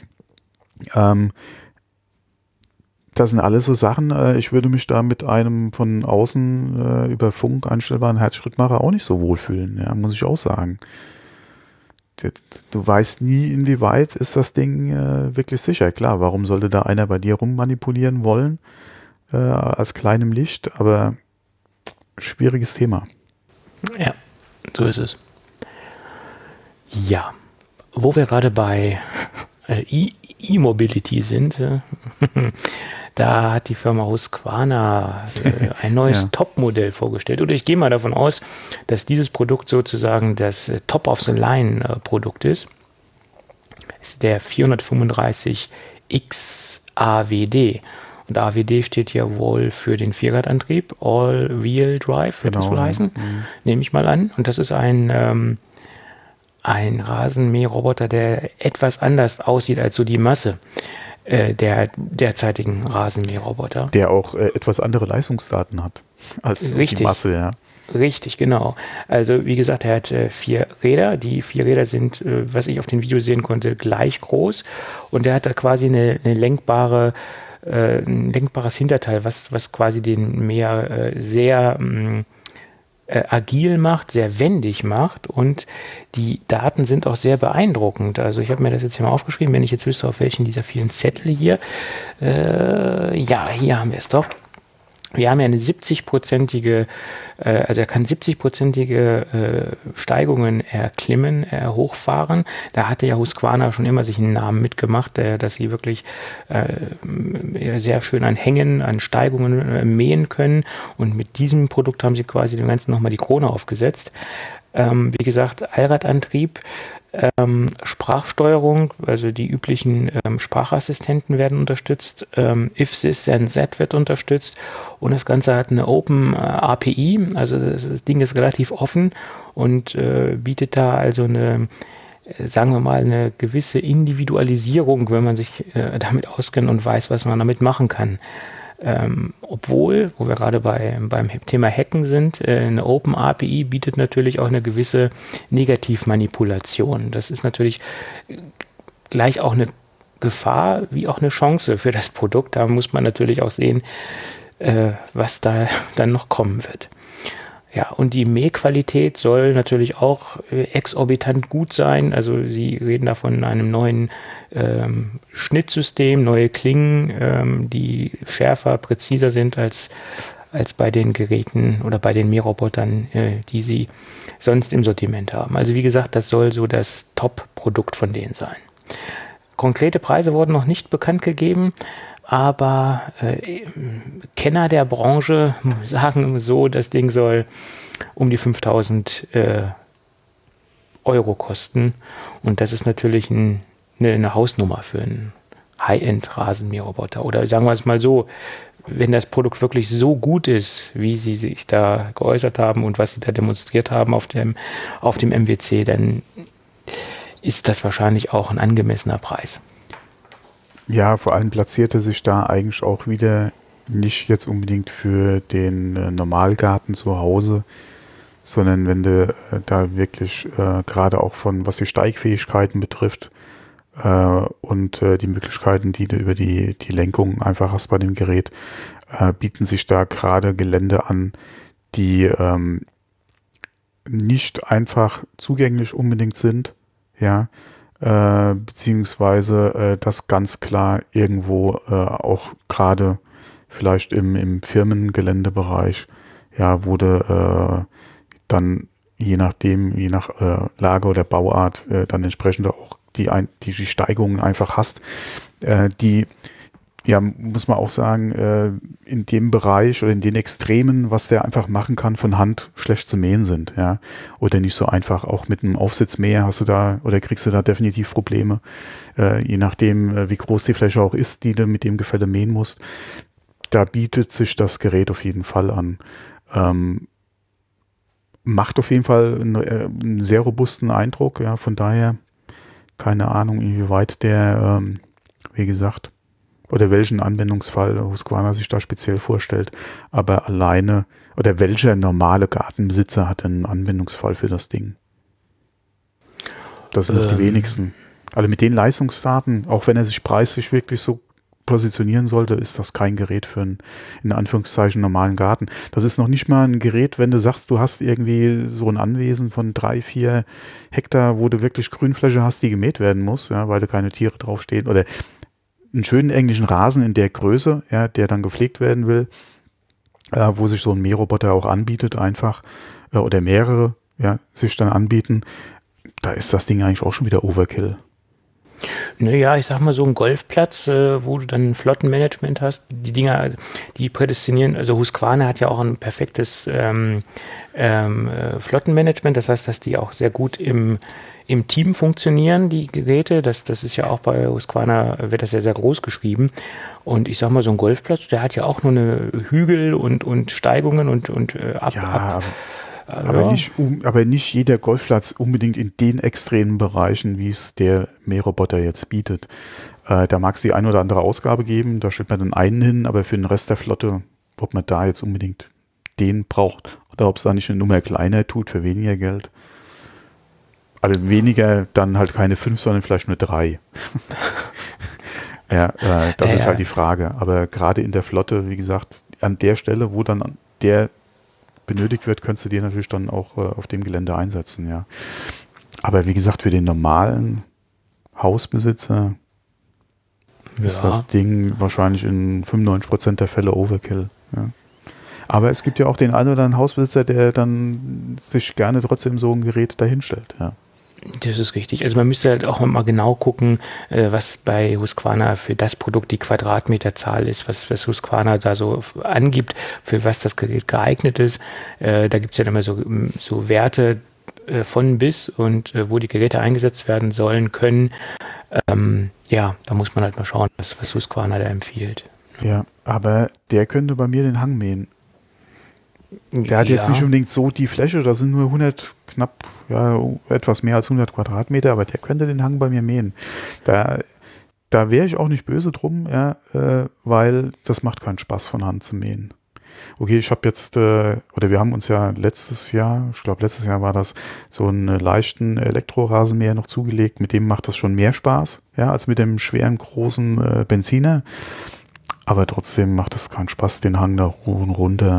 Das sind alles so Sachen, ich würde mich da mit einem von außen über Funk einstellbaren Herzschrittmacher auch nicht so wohlfühlen, ja, muss ich auch sagen. Du weißt nie, inwieweit ist das Ding wirklich sicher. Klar, warum sollte da einer bei dir rummanipulieren wollen, als kleinem Licht, aber schwieriges Thema. Ja, so ist es. Ja, wo wir gerade bei E-Mobility sind, da hat die Firma Husqvarna ein neues Top-Modell vorgestellt. Oder ich gehe mal davon aus, dass dieses Produkt sozusagen das Top-of-the-Line-Produkt ist. Das ist der 435X AWD. Und AWD steht ja wohl für den Vierradantrieb, All-Wheel Drive, wird das wohl heißen, nehme ich mal an. Und das ist ein Rasenmäherroboter, der etwas anders aussieht als so die Masse der derzeitigen Rasenmäherroboter. Der auch etwas andere Leistungsdaten hat als die Masse, ja. Richtig, genau. Also wie gesagt, er hat 4 Räder. Die 4 Räder sind, was ich auf den Videos sehen konnte, gleich groß. Und er hat da quasi ein lenkbares Hinterteil, was quasi den Mäher sehr agil macht, sehr wendig macht, und die Daten sind auch sehr beeindruckend. Also ich habe mir das jetzt hier mal aufgeschrieben, wenn ich jetzt wüsste, auf welchen dieser vielen Zettel hier. Ja, hier haben wir es doch. Wir haben ja eine 70-prozentige, also er kann 70-prozentige Steigungen erklimmen, hochfahren. Da hatte ja Husqvarna schon immer sich einen Namen mitgemacht, dass sie wirklich sehr schön an Hängen, an Steigungen mähen können. Und mit diesem Produkt haben sie quasi dem Ganzen nochmal die Krone aufgesetzt. Wie gesagt, Allradantrieb, Sprachsteuerung, also die üblichen Sprachassistenten werden unterstützt, If This Then That wird unterstützt, und das Ganze hat eine Open API, also das Ding ist relativ offen und bietet da also eine, sagen wir mal, eine gewisse Individualisierung, wenn man sich damit auskennt und weiß, was man damit machen kann. Obwohl, wo wir gerade beim Thema Hacken sind, eine Open API bietet natürlich auch eine gewisse Negativmanipulation. Das ist natürlich gleich auch eine Gefahr wie auch eine Chance für das Produkt. Da muss man natürlich auch sehen, was da dann noch kommen wird. Ja, und die Mähqualität soll natürlich auch exorbitant gut sein. Also sie reden da von einem neuen Schnittsystem, neue Klingen, die schärfer, präziser sind als bei den Geräten oder bei den Mährobotern, die sie sonst im Sortiment haben. Also wie gesagt, das soll so das Top-Produkt von denen sein. Konkrete Preise wurden noch nicht bekannt gegeben, aber Kenner der Branche sagen so, das Ding soll um die 5.000 Euro kosten. Und das ist natürlich eine Hausnummer für einen High-End-Rasenmäherroboter. Oder sagen wir es mal so, wenn das Produkt wirklich so gut ist, wie sie sich da geäußert haben und was sie da demonstriert haben auf dem MWC, dann ist das wahrscheinlich auch ein angemessener Preis. Ja, vor allem platzierte sich da eigentlich auch wieder nicht jetzt unbedingt für den Normalgarten zu Hause, sondern wenn du da wirklich gerade auch von, was die Steigfähigkeiten betrifft und die Möglichkeiten, die du über die Lenkung einfach hast bei dem Gerät, bieten sich da gerade Gelände an, die nicht einfach zugänglich unbedingt sind, ja, beziehungsweise das ganz klar irgendwo auch gerade vielleicht im Firmengeländebereich, ja, wo du dann je nach Lage oder Bauart dann entsprechend auch die Steigungen einfach hast, die, ja, muss man auch sagen, in dem Bereich oder in den Extremen, was der einfach machen kann, von Hand schlecht zu mähen sind, ja, oder nicht so einfach. Auch mit einem Aufsitzmäher hast du da oder kriegst du da definitiv Probleme, je nachdem, wie groß die Fläche auch ist, die du mit dem Gefälle mähen musst. Da bietet sich das Gerät auf jeden Fall an. Macht auf jeden Fall einen sehr robusten Eindruck, ja, von daher keine Ahnung, inwieweit der, wie gesagt, oder welchen Anwendungsfall Husqvarna sich da speziell vorstellt, aber alleine, oder welcher normale Gartenbesitzer hat einen Anwendungsfall für das Ding? Das sind noch die wenigsten. Also mit den Leistungsdaten, auch wenn er sich preislich wirklich so positionieren sollte, ist das kein Gerät für einen, in Anführungszeichen, normalen Garten. Das ist noch nicht mal ein Gerät, wenn du sagst, du hast irgendwie so ein Anwesen von 3-4 Hektar, wo du wirklich Grünfläche hast, die gemäht werden muss, ja, weil da keine Tiere draufstehen, oder einen schönen englischen Rasen in der Größe, ja, der dann gepflegt werden will, wo sich so ein Mähroboter auch anbietet, einfach, oder mehrere, ja, sich dann anbieten, da ist das Ding eigentlich auch schon wieder Overkill. Naja, ich sag mal, so ein Golfplatz, wo du dann ein Flottenmanagement hast, die Dinger, die prädestinieren, also Husqvarna hat ja auch ein perfektes Flottenmanagement, das heißt, dass die auch sehr gut im Team funktionieren, die Geräte, das ist ja auch bei Husqvarna, wird das ja sehr groß geschrieben. Und ich sag mal, so ein Golfplatz, der hat ja auch nur eine Hügel und Steigungen und aber nicht jeder Golfplatz unbedingt in den extremen Bereichen, wie es der Mähroboter jetzt bietet. Da mag es die ein oder andere Ausgabe geben, da stellt man dann einen hin, aber für den Rest der Flotte, ob man da jetzt unbedingt den braucht oder ob es da nicht eine Nummer kleiner tut für weniger Geld. Also weniger, dann halt keine 5, sondern vielleicht nur 3. Ja, das ist halt die Frage. Aber gerade in der Flotte, wie gesagt, an der Stelle, wo dann der benötigt wird, könntest du den natürlich dann auch auf dem Gelände einsetzen, ja. Aber wie gesagt, für den normalen Hausbesitzer ist das Ding wahrscheinlich in 95% der Fälle Overkill, ja. Aber es gibt ja auch den einen oder anderen Hausbesitzer, der dann sich gerne trotzdem so ein Gerät dahinstellt, ja. Das ist richtig. Also man müsste halt auch mal genau gucken, was bei Husqvarna für das Produkt die Quadratmeterzahl ist, was Husqvarna da so angibt, für was das Gerät geeignet ist. Da gibt es ja immer so Werte von bis und wo die Geräte eingesetzt werden sollen können. Ja, da muss man halt mal schauen, was Husqvarna da empfiehlt. Ja, aber der könnte bei mir den Hang mähen. Der hat jetzt nicht unbedingt so die Fläche, da sind nur 100, knapp, ja, etwas mehr als 100 Quadratmeter, aber der könnte den Hang bei mir mähen. Da wäre ich auch nicht böse drum, ja, weil das macht keinen Spaß, von Hand zu mähen. Okay, ich habe jetzt, oder wir haben uns ja letztes Jahr war das, so einen leichten Elektrorasenmäher noch zugelegt, mit dem macht das schon mehr Spaß, ja, als mit dem schweren, großen Benziner. Aber trotzdem macht es keinen Spaß, den Hang da hoch und runter.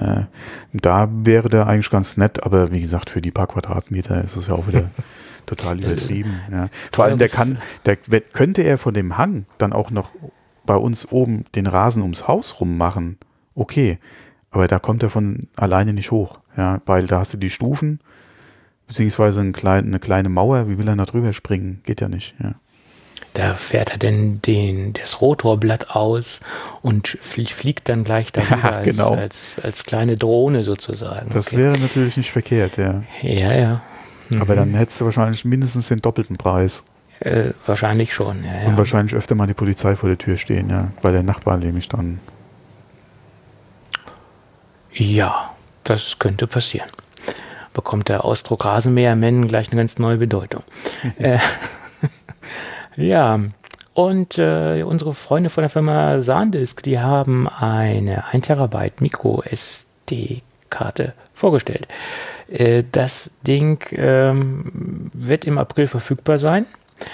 Da wäre der eigentlich ganz nett, aber wie gesagt, für die paar Quadratmeter ist es ja auch wieder total übertrieben. Ja. Vor allem, könnte er von dem Hang dann auch noch bei uns oben den Rasen ums Haus rum machen. Okay, aber da kommt er von alleine nicht hoch, ja, weil da hast du die Stufen, beziehungsweise eine kleine Mauer. Wie will er da drüber springen? Geht ja nicht, ja. Da fährt er denn das Rotorblatt aus und fliegt dann gleich darüber genau. als kleine Drohne sozusagen. Das wäre natürlich nicht verkehrt, ja. Ja. Aber dann hättest du wahrscheinlich mindestens den doppelten Preis. Wahrscheinlich schon, ja. Und wahrscheinlich öfter mal die Polizei vor der Tür stehen, ja, weil der Nachbar nämlich dann. Ja, das könnte passieren. Bekommt der Ausdruck Rasenmähermann gleich eine ganz neue Bedeutung. Ja, und unsere Freunde von der Firma SanDisk, die haben eine 1 Terabyte Micro SD-Karte vorgestellt. Das Ding wird im April verfügbar sein,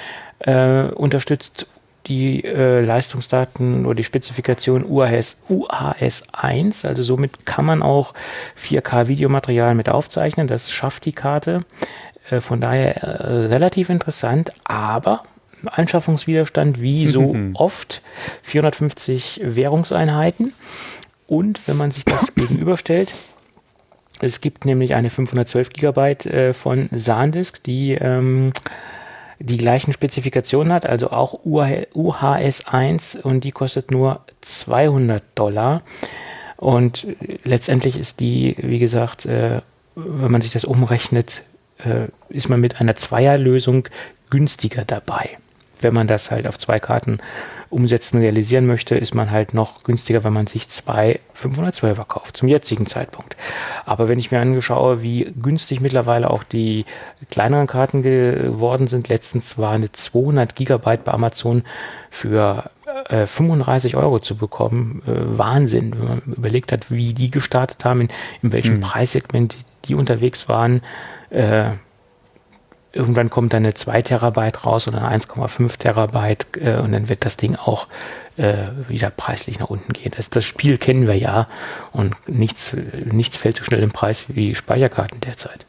unterstützt die Leistungsdaten oder die Spezifikation UHS 1, also somit kann man auch 4K-Videomaterial mit aufzeichnen, das schafft die Karte, von daher relativ interessant, aber Anschaffungswiderstand wie so oft 450 Währungseinheiten und wenn man sich das gegenüberstellt, es gibt nämlich eine 512 GB von SanDisk, die die gleichen Spezifikationen hat, also auch UHS 1 und die kostet nur $200 und letztendlich ist die, wie gesagt, wenn man sich das umrechnet, ist man mit einer Zweierlösung günstiger dabei. Wenn man das halt auf 2 Karten umsetzen, realisieren möchte, ist man halt noch günstiger, wenn man sich 2 512er kauft, zum jetzigen Zeitpunkt. Aber wenn ich mir anschaue, wie günstig mittlerweile auch die kleineren Karten geworden sind, letztens war eine 200 Gigabyte bei Amazon für 35 € zu bekommen, Wahnsinn, wenn man überlegt hat, wie die gestartet haben, in welchem Preissegment die unterwegs waren. Irgendwann kommt dann eine 2 Terabyte raus oder eine 1,5 Terabyte und dann wird das Ding auch wieder preislich nach unten gehen. Das Spiel kennen wir ja und nichts fällt so schnell im Preis wie Speicherkarten derzeit.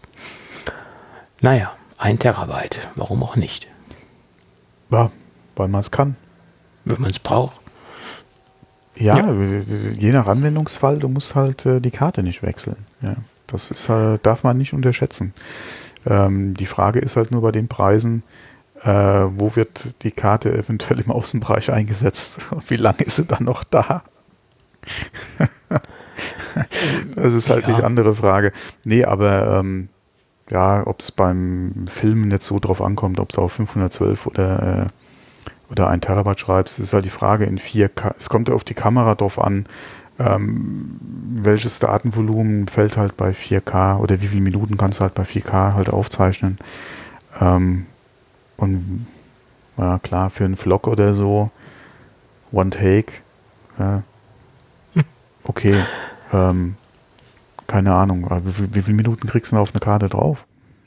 Naja, 1 Terabyte, warum auch nicht? Ja, weil man es kann. Wenn man es braucht. Ja, je nach Anwendungsfall, du musst halt die Karte nicht wechseln. Ja, das ist darf man nicht unterschätzen. Die Frage ist halt nur bei den Preisen, wo wird die Karte eventuell im Außenbereich eingesetzt? Wie lange ist sie dann noch da? Das ist halt die andere Frage. Nee, aber ja, ob es beim Filmen jetzt so drauf ankommt, ob es auf 512 oder 1 Terabyte schreibst, ist halt die Frage in 4K. Es kommt auf die Kamera drauf an, welches Datenvolumen fällt halt bei 4K oder wie viele Minuten kannst du halt bei 4K halt aufzeichnen. Und ja klar, für einen Vlog oder so, One Take, okay, keine Ahnung, wie viele Minuten kriegst du denn auf eine Karte drauf?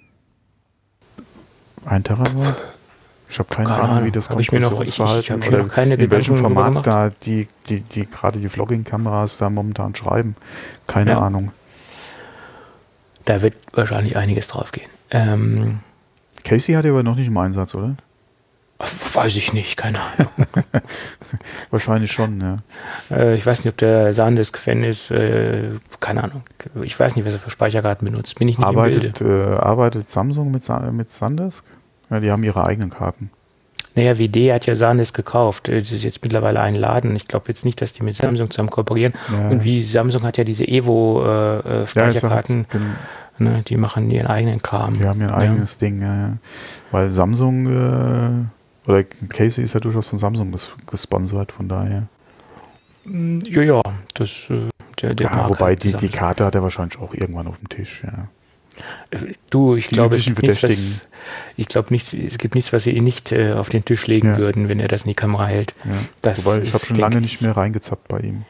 1 Terabyte? Ich habe keine Ahnung, wie das Kompressionsverhalten oder in welchem Format da die gerade die Vlogging-Kameras da momentan schreiben. Keine Ahnung. Da wird wahrscheinlich einiges drauf gehen. Casey hat aber noch nicht im Einsatz, oder? Weiß ich nicht, keine Ahnung. Wahrscheinlich schon, ja. Ich weiß nicht, ob der SanDisk-Fan ist. Keine Ahnung. Ich weiß nicht, was er für Speicherkarten benutzt. Bin ich nicht im Bilde. Arbeitet Samsung mit SanDisk? Ja, die haben ihre eigenen Karten. Naja, WD hat ja SanDisk gekauft. Das ist jetzt mittlerweile ein Laden. Ich glaube jetzt nicht, dass die mit Samsung zusammen kooperieren. Ja. Und wie Samsung hat ja diese Evo-Speicherkarten. Ne, die machen ihren eigenen Kram. Die haben ihr eigenes Ding, ja. Weil Samsung oder Casey ist ja durchaus von Samsung gesponsert, von daher. Ja, das der wobei halt die Karte hat er wahrscheinlich auch irgendwann auf dem Tisch, ja. Du, ich glaube, es gibt nichts, was sie nicht auf den Tisch legen würden, wenn er das in die Kamera hält. Ja. Wobei, ich habe schon lange nicht mehr reingezappt bei ihm.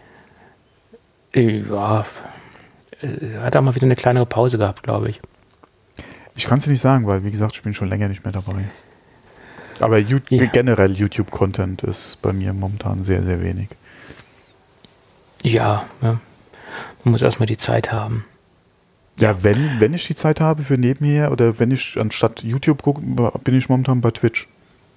Ja, hat auch mal wieder eine kleinere Pause gehabt, glaube ich. Ich kann es nicht sagen, weil, wie gesagt, ich bin schon länger nicht mehr dabei. Aber generell YouTube-Content ist bei mir momentan sehr, sehr wenig. Ja. Man muss erstmal die Zeit haben. Ja, wenn ich die Zeit habe für nebenher oder wenn ich anstatt YouTube gucke, bin ich momentan bei Twitch.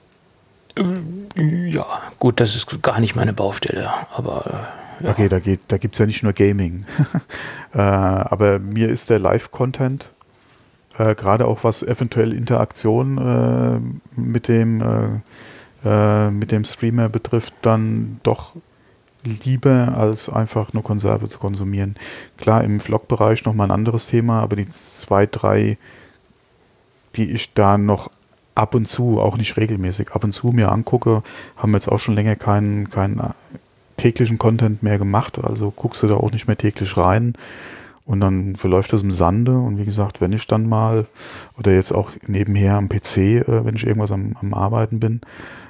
Ja, gut, das ist gar nicht meine Baustelle, aber ja. Okay, da gibt es ja nicht nur Gaming. Aber mir ist der Live-Content, gerade auch was eventuell Interaktion mit dem Streamer betrifft, dann doch lieber als einfach nur Konserve zu konsumieren. Klar, im Vlog-Bereich nochmal ein anderes Thema, aber die 2, 3, die ich da noch ab und zu, auch nicht regelmäßig, ab und zu mir angucke, haben jetzt auch schon länger keinen täglichen Content mehr gemacht, also guckst du da auch nicht mehr täglich rein und dann verläuft das im Sande und wie gesagt, wenn ich dann mal oder jetzt auch nebenher am PC, wenn ich irgendwas am Arbeiten bin,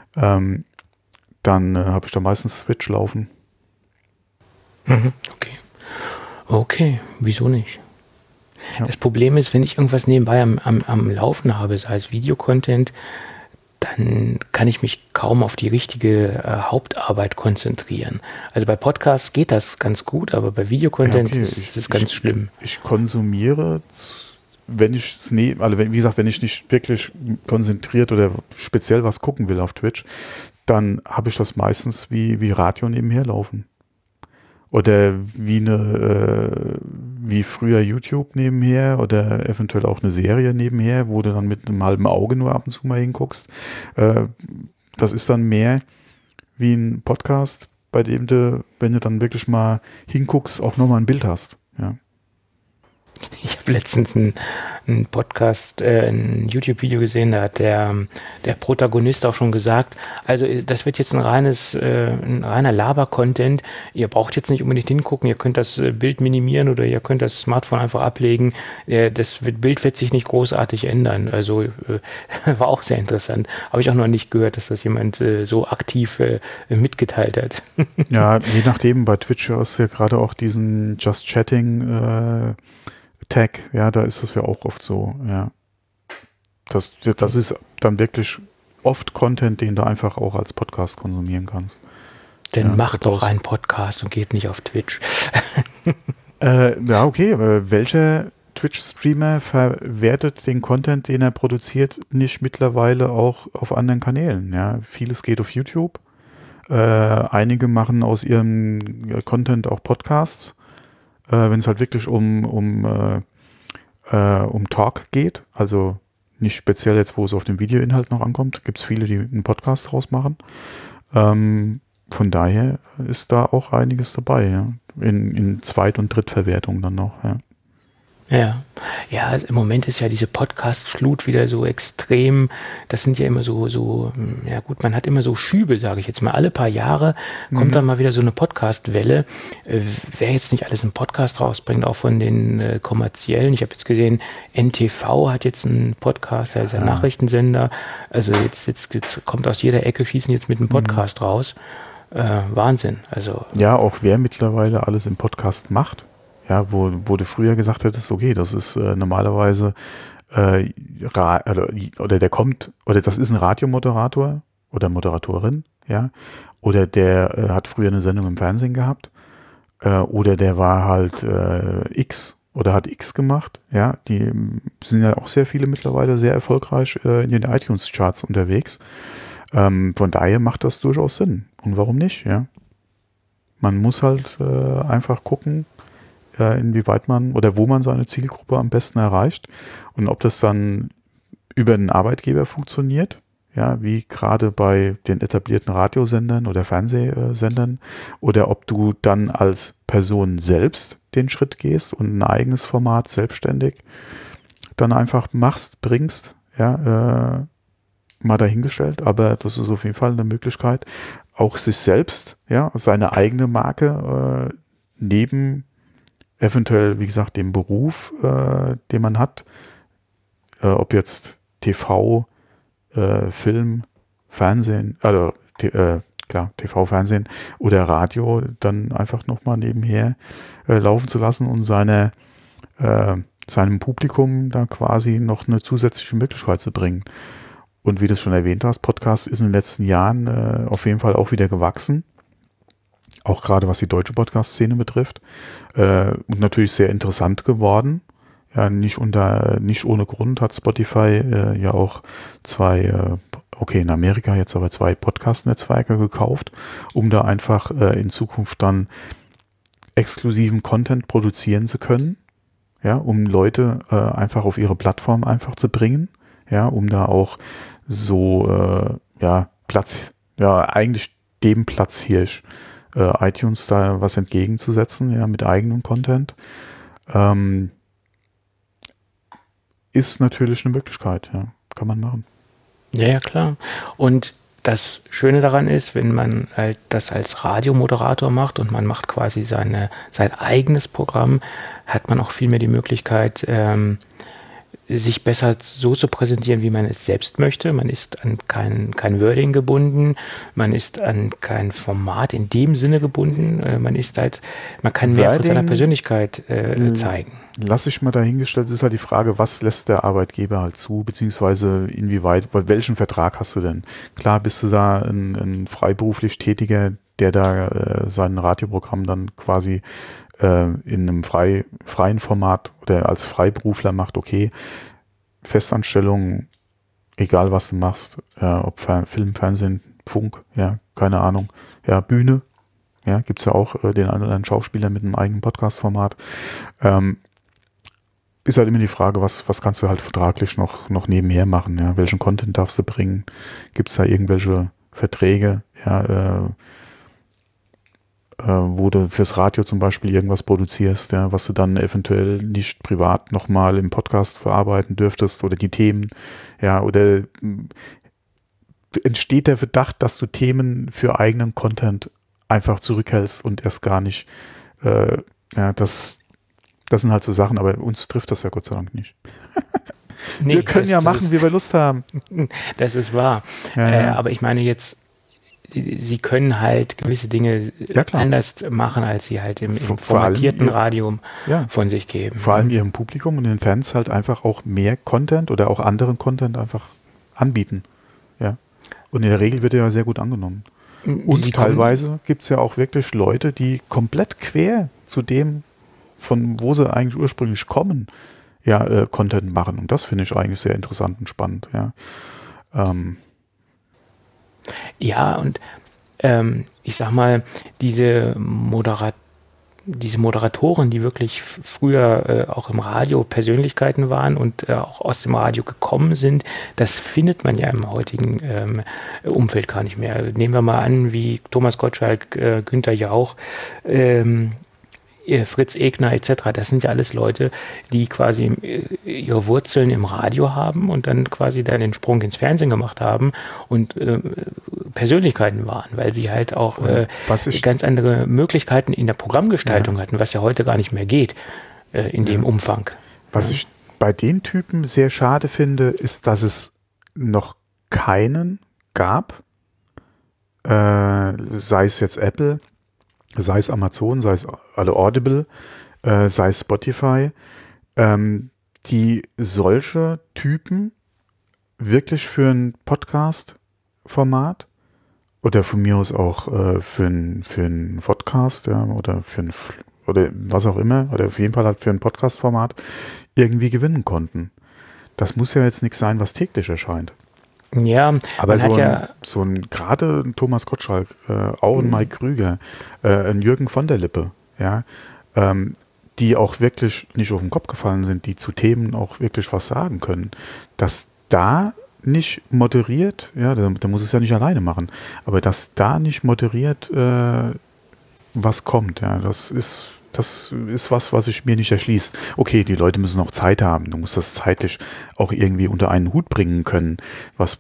dann habe ich da meistens Switch laufen. Okay, wieso nicht? Ja. Das Problem ist, wenn ich irgendwas nebenbei am Laufen habe, sei es Videocontent, dann kann ich mich kaum auf die richtige Hauptarbeit konzentrieren. Also bei Podcasts geht das ganz gut, aber bei Videocontent ist es ganz schlimm. Ich konsumiere, wenn ich nicht wirklich konzentriert oder speziell was gucken will auf Twitch, dann habe ich das meistens wie Radio nebenher laufen. Oder wie früher YouTube nebenher oder eventuell auch eine Serie nebenher, wo du dann mit einem halben Auge nur ab und zu mal hinguckst. Das ist dann mehr wie ein Podcast, bei dem du, wenn du dann wirklich mal hinguckst, auch nochmal ein Bild hast. Ja. Ich habe letztens ein Podcast, ein YouTube-Video gesehen, da hat der Protagonist auch schon gesagt, also das wird jetzt ein reiner Laber-Content, ihr braucht jetzt nicht unbedingt hingucken, ihr könnt das Bild minimieren oder ihr könnt das Smartphone einfach ablegen, das Bild wird sich nicht großartig ändern, also war auch sehr interessant, habe ich auch noch nicht gehört, dass das jemand so aktiv mitgeteilt hat. Ja, je nachdem, bei Twitch hast du ja gerade auch diesen Just Chatting Tag, ja, da ist es ja auch oft so, ja. Das ist dann wirklich oft Content, den du einfach auch als Podcast konsumieren kannst. Dann mach doch einen Podcast und geht nicht auf Twitch. Ja, okay, welcher Twitch-Streamer verwertet den Content, den er produziert, nicht mittlerweile auch auf anderen Kanälen, ja. Vieles geht auf YouTube. Einige machen aus ihrem Content auch Podcasts. Wenn es halt wirklich um Talk geht, also nicht speziell jetzt, wo es auf den Videoinhalt noch ankommt, gibt es viele, die einen Podcast draus machen. Von daher ist da auch einiges dabei, ja. In Zweit- und Drittverwertung dann noch, ja. Ja, im Moment ist ja diese Podcast-Flut wieder so extrem. Das sind ja immer so, ja gut, man hat immer so Schübe, sage ich jetzt mal. Alle paar Jahre kommt dann mal wieder so eine Podcast-Welle. Wer jetzt nicht alles einen Podcast rausbringt, auch von den kommerziellen. Ich habe jetzt gesehen, NTV hat jetzt einen Podcast, der ist ein Nachrichtensender. Also jetzt kommt aus jeder Ecke, schießen jetzt mit einem Podcast raus. Wahnsinn. Also ja, auch wer mittlerweile alles im Podcast macht. Ja, wo du früher gesagt hättest, okay, das ist normalerweise oder der kommt, oder das ist ein Radiomoderator oder Moderatorin, ja, oder der hat früher eine Sendung im Fernsehen gehabt, oder der war halt X oder hat X gemacht, ja, die sind ja auch sehr viele mittlerweile sehr erfolgreich in den iTunes-Charts unterwegs. Von daher macht das durchaus Sinn. Und warum nicht, ja? Man muss halt einfach gucken, inwieweit man oder wo man seine Zielgruppe am besten erreicht und ob das dann über einen Arbeitgeber funktioniert, ja, wie gerade bei den etablierten Radiosendern oder Fernsehsendern, oder ob du dann als Person selbst den Schritt gehst und ein eigenes Format selbstständig dann einfach bringst, ja, mal dahingestellt, aber das ist auf jeden Fall eine Möglichkeit, auch sich selbst, ja, seine eigene Marke neben eventuell, wie gesagt, dem Beruf, den man hat, ob jetzt TV, Film, Fernsehen, also klar, TV, Fernsehen oder Radio, dann einfach nochmal nebenher laufen zu lassen und seinem Publikum da quasi noch eine zusätzliche Möglichkeit zu bringen. Und wie du es schon erwähnt hast, Podcast ist in den letzten Jahren auf jeden Fall auch wieder gewachsen. auch gerade was die deutsche Podcast-Szene betrifft. Und natürlich sehr interessant geworden. Ja, nicht ohne Grund hat Spotify ja auch in Amerika jetzt aber 2 Podcast-Netzwerke gekauft, um da einfach in Zukunft dann exklusiven Content produzieren zu können, ja, um Leute einfach auf ihre Plattform einfach zu bringen, ja, um da auch so eigentlich dem Platzhirsch iTunes da was entgegenzusetzen, ja, mit eigenem Content. Ist natürlich eine Möglichkeit, ja, kann man machen. Ja, klar. Und das Schöne daran ist, wenn man halt das als Radiomoderator macht und man macht quasi sein eigenes Programm, hat man auch viel mehr die Möglichkeit, sich besser so zu präsentieren, wie man es selbst möchte. Man ist an kein Wording gebunden, man ist an kein Format in dem Sinne gebunden. Man kann mehr von seiner Persönlichkeit zeigen. Lass ich mal dahingestellt, ist halt die Frage, was lässt der Arbeitgeber halt zu, beziehungsweise inwieweit, bei welchem Vertrag hast du denn? Klar bist du da ein freiberuflich Tätiger, der da sein Radioprogramm dann quasi in einem freien Format oder als Freiberufler macht, okay, Festanstellung, egal was du machst, ob Film, Fernsehen, Funk, ja, keine Ahnung, ja, Bühne, ja, gibt's ja auch den einen oder anderen Schauspieler mit einem eigenen Podcast-Format, ist halt immer die Frage, was kannst du halt vertraglich noch nebenher machen, ja, welchen Content darfst du bringen, gibt's da irgendwelche Verträge, ja, wo du fürs Radio zum Beispiel irgendwas produzierst, ja, was du dann eventuell nicht privat nochmal im Podcast verarbeiten dürftest oder die Themen, ja, oder entsteht der Verdacht, dass du Themen für eigenen Content einfach zurückhältst und erst gar nicht, das sind halt so Sachen, aber uns trifft das ja Gott sei Dank nicht. Nee, wir können ja machen, wie wir Lust haben. Das ist wahr. Ja. Aber ich meine jetzt, sie können halt gewisse Dinge anders machen, als sie halt im formatierten Radio von sich geben. Vor allem ihrem Publikum und den Fans halt einfach auch mehr Content oder auch anderen Content einfach anbieten. Ja. Und in der Regel wird er ja sehr gut angenommen. Und teilweise gibt es ja auch wirklich Leute, die komplett quer zu dem, von wo sie eigentlich ursprünglich kommen, ja, Content machen. Und das finde ich eigentlich sehr interessant und spannend, ja. Ja, und ich sag mal, diese Moderatoren, die wirklich früher auch im Radio Persönlichkeiten waren und auch aus dem Radio gekommen sind, das findet man ja im heutigen Umfeld gar nicht mehr. Nehmen wir mal an, wie Thomas Gottschalk, Günther Jauch, Fritz Egner etc., das sind ja alles Leute, die quasi ihre Wurzeln im Radio haben und dann quasi den Sprung ins Fernsehen gemacht haben und Persönlichkeiten waren, weil sie halt auch ganz andere Möglichkeiten in der Programmgestaltung hatten, was ja heute gar nicht mehr geht in dem Umfang. Was ich bei den Typen sehr schade finde, ist, dass es noch keinen gab, sei es jetzt Apple, sei es Amazon, sei es alle Audible, sei es Spotify, die solche Typen wirklich für ein Podcast-Format oder von mir aus auch für ein Podcast, ja, oder oder was auch immer, oder auf jeden Fall halt für ein Podcast-Format irgendwie gewinnen konnten. Das muss ja jetzt nichts sein, was täglich erscheint. Ja, aber gerade ein Thomas Gottschalk, auch ein Mike Krüger, ein Jürgen von der Lippe, ja, die auch wirklich nicht auf den Kopf gefallen sind, die zu Themen auch wirklich was sagen können, dass da nicht moderiert, ja, da muss es ja nicht alleine machen, aber dass da nicht moderiert was kommt, ja, das ist was sich mir nicht erschließt. Okay, die Leute müssen auch Zeit haben. Du musst das zeitlich auch irgendwie unter einen Hut bringen können, was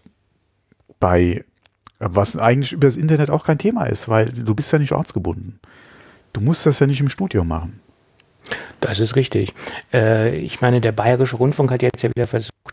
eigentlich über das Internet auch kein Thema ist, weil du bist ja nicht ortsgebunden. Du musst das ja nicht im Studio machen. Das ist richtig. Ich meine, der Bayerische Rundfunk hat jetzt ja wieder versucht,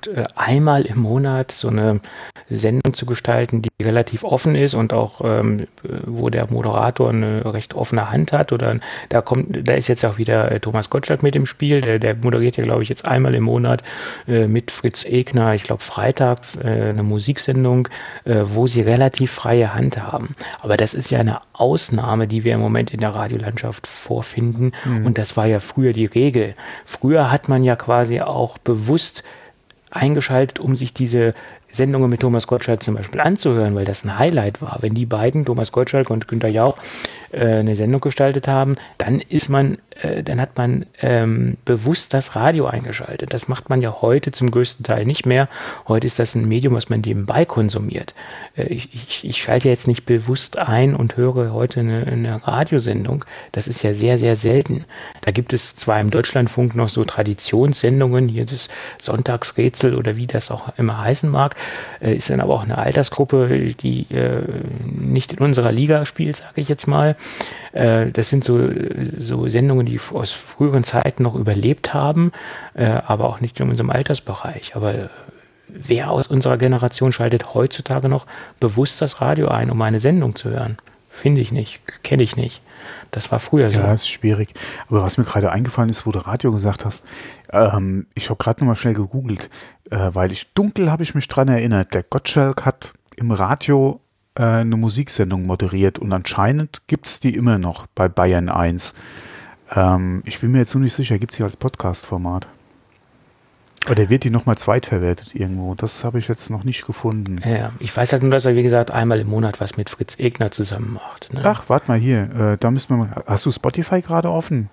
versucht, einmal im Monat so eine Sendung zu gestalten, die relativ offen ist und auch, wo der Moderator eine recht offene Hand hat. Oder da ist jetzt auch wieder Thomas Gottschalk mit im Spiel. Der moderiert ja, glaube ich, jetzt einmal im Monat mit Fritz Egner, ich glaube freitags, eine Musiksendung, wo sie relativ freie Hand haben. Aber das ist ja eine Ausnahme, die wir im Moment in der Radiolandschaft vorfinden. Und das war ja früher die Regel. Früher hat man ja quasi auch bewusst eingeschaltet, um sich diese Sendungen mit Thomas Gottschalk zum Beispiel anzuhören, weil das ein Highlight war. Wenn die beiden, Thomas Gottschalk und Günther Jauch, eine Sendung gestaltet haben, dann hat man bewusst das Radio eingeschaltet. Das macht man ja heute zum größten Teil nicht mehr. Heute ist das ein Medium, was man nebenbei konsumiert. Ich schalte jetzt nicht bewusst ein und höre heute eine Radiosendung. Das ist ja sehr, sehr selten. Da gibt es zwar im Deutschlandfunk noch so Traditionssendungen, hier das Sonntagsrätsel oder wie das auch immer heißen mag, ist dann aber auch eine Altersgruppe, die nicht in unserer Liga spielt, sage ich jetzt mal. Das sind so Sendungen, die aus früheren Zeiten noch überlebt haben, aber auch nicht in unserem Altersbereich. Aber wer aus unserer Generation schaltet heutzutage noch bewusst das Radio ein, um eine Sendung zu hören? Finde ich nicht, kenne ich nicht. Das war früher so. Ja, ist schwierig. Aber was mir gerade eingefallen ist, wo du Radio gesagt hast, ich habe gerade nochmal schnell gegoogelt, weil dunkel habe ich mich dran erinnert, der Gottschalk hat im Radio eine Musiksendung moderiert und anscheinend gibt es die immer noch bei Bayern 1. Ich bin mir jetzt nur nicht sicher, gibt es die als Podcast-Format? Oder wird die nochmal zweitverwertet irgendwo? Das habe ich jetzt noch nicht gefunden. Ja, ich weiß halt nur, dass er, wie gesagt, einmal im Monat was mit Fritz Egner zusammen macht. Ne? Ach, warte mal hier. Da müssen wir mal. Hast du Spotify gerade offen?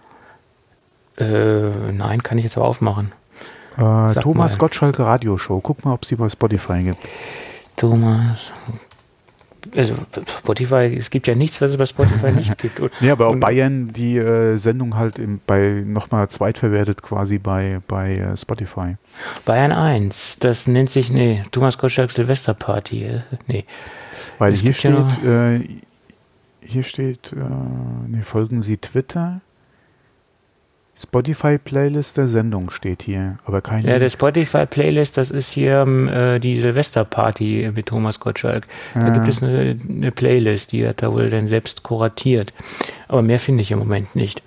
Nein, kann ich jetzt aber aufmachen. Thomas Gottschalk Radioshow. Guck mal, ob es die bei Spotify gibt. Thomas. Also Spotify, es gibt ja nichts, was es bei Spotify nicht gibt. Ja, aber auch Bayern die Sendung halt nochmal zweitverwertet quasi bei Spotify. Bayern 1, das nennt sich, Thomas Gottschalk Silvesterparty. Weil hier steht, folgen Sie Twitter. Spotify-Playlist der Sendung steht hier, aber kein. Ja, der Spotify-Playlist, das ist hier die Silvesterparty mit Thomas Gottschalk. Da gibt es eine Playlist, die hat er wohl dann selbst kuratiert. Aber mehr finde ich im Moment nicht.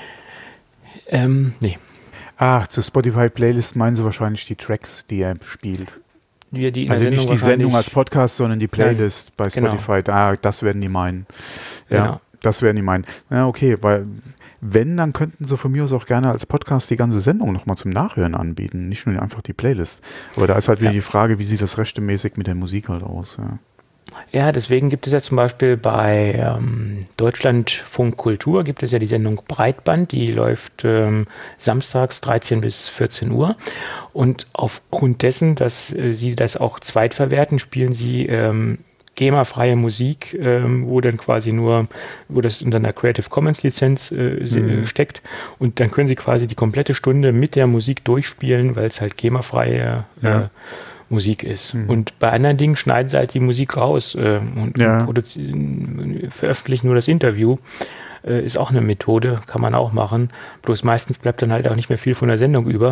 Nee. Ach, zur Spotify-Playlist meinen Sie wahrscheinlich die Tracks, die er spielt. Also nicht die Sendung als Podcast, sondern die Playlist bei Spotify. Genau. Das werden die meinen. Ja, genau. Das werden die meinen. Ja, okay, weil wenn, dann könnten sie von mir aus auch gerne als Podcast die ganze Sendung nochmal zum Nachhören anbieten, nicht nur einfach die Playlist. Aber da ist halt wieder die Frage, wie sieht das rechtemäßig mit der Musik halt aus. Ja, deswegen gibt es ja zum Beispiel bei Deutschlandfunk Kultur gibt es ja die Sendung Breitband, die läuft samstags 13 bis 14 Uhr. Und aufgrund dessen, dass sie das auch zweitverwerten, spielen sie GEMA-freie Musik, wo dann quasi wo das unter einer Creative Commons Lizenz steckt, und dann können Sie quasi die komplette Stunde mit der Musik durchspielen, weil es halt GEMA-freie Musik ist. Und bei anderen Dingen schneiden Sie halt die Musik raus und veröffentlichen nur das Interview. Ist auch eine Methode, kann man auch machen. Bloß meistens bleibt dann halt auch nicht mehr viel von der Sendung über,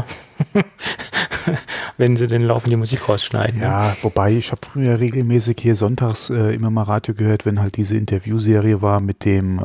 wenn sie den Laufen die Musik rausschneiden. Ja, wobei ich habe früher regelmäßig hier sonntags immer mal Radio gehört, wenn halt diese Interviewserie war mit dem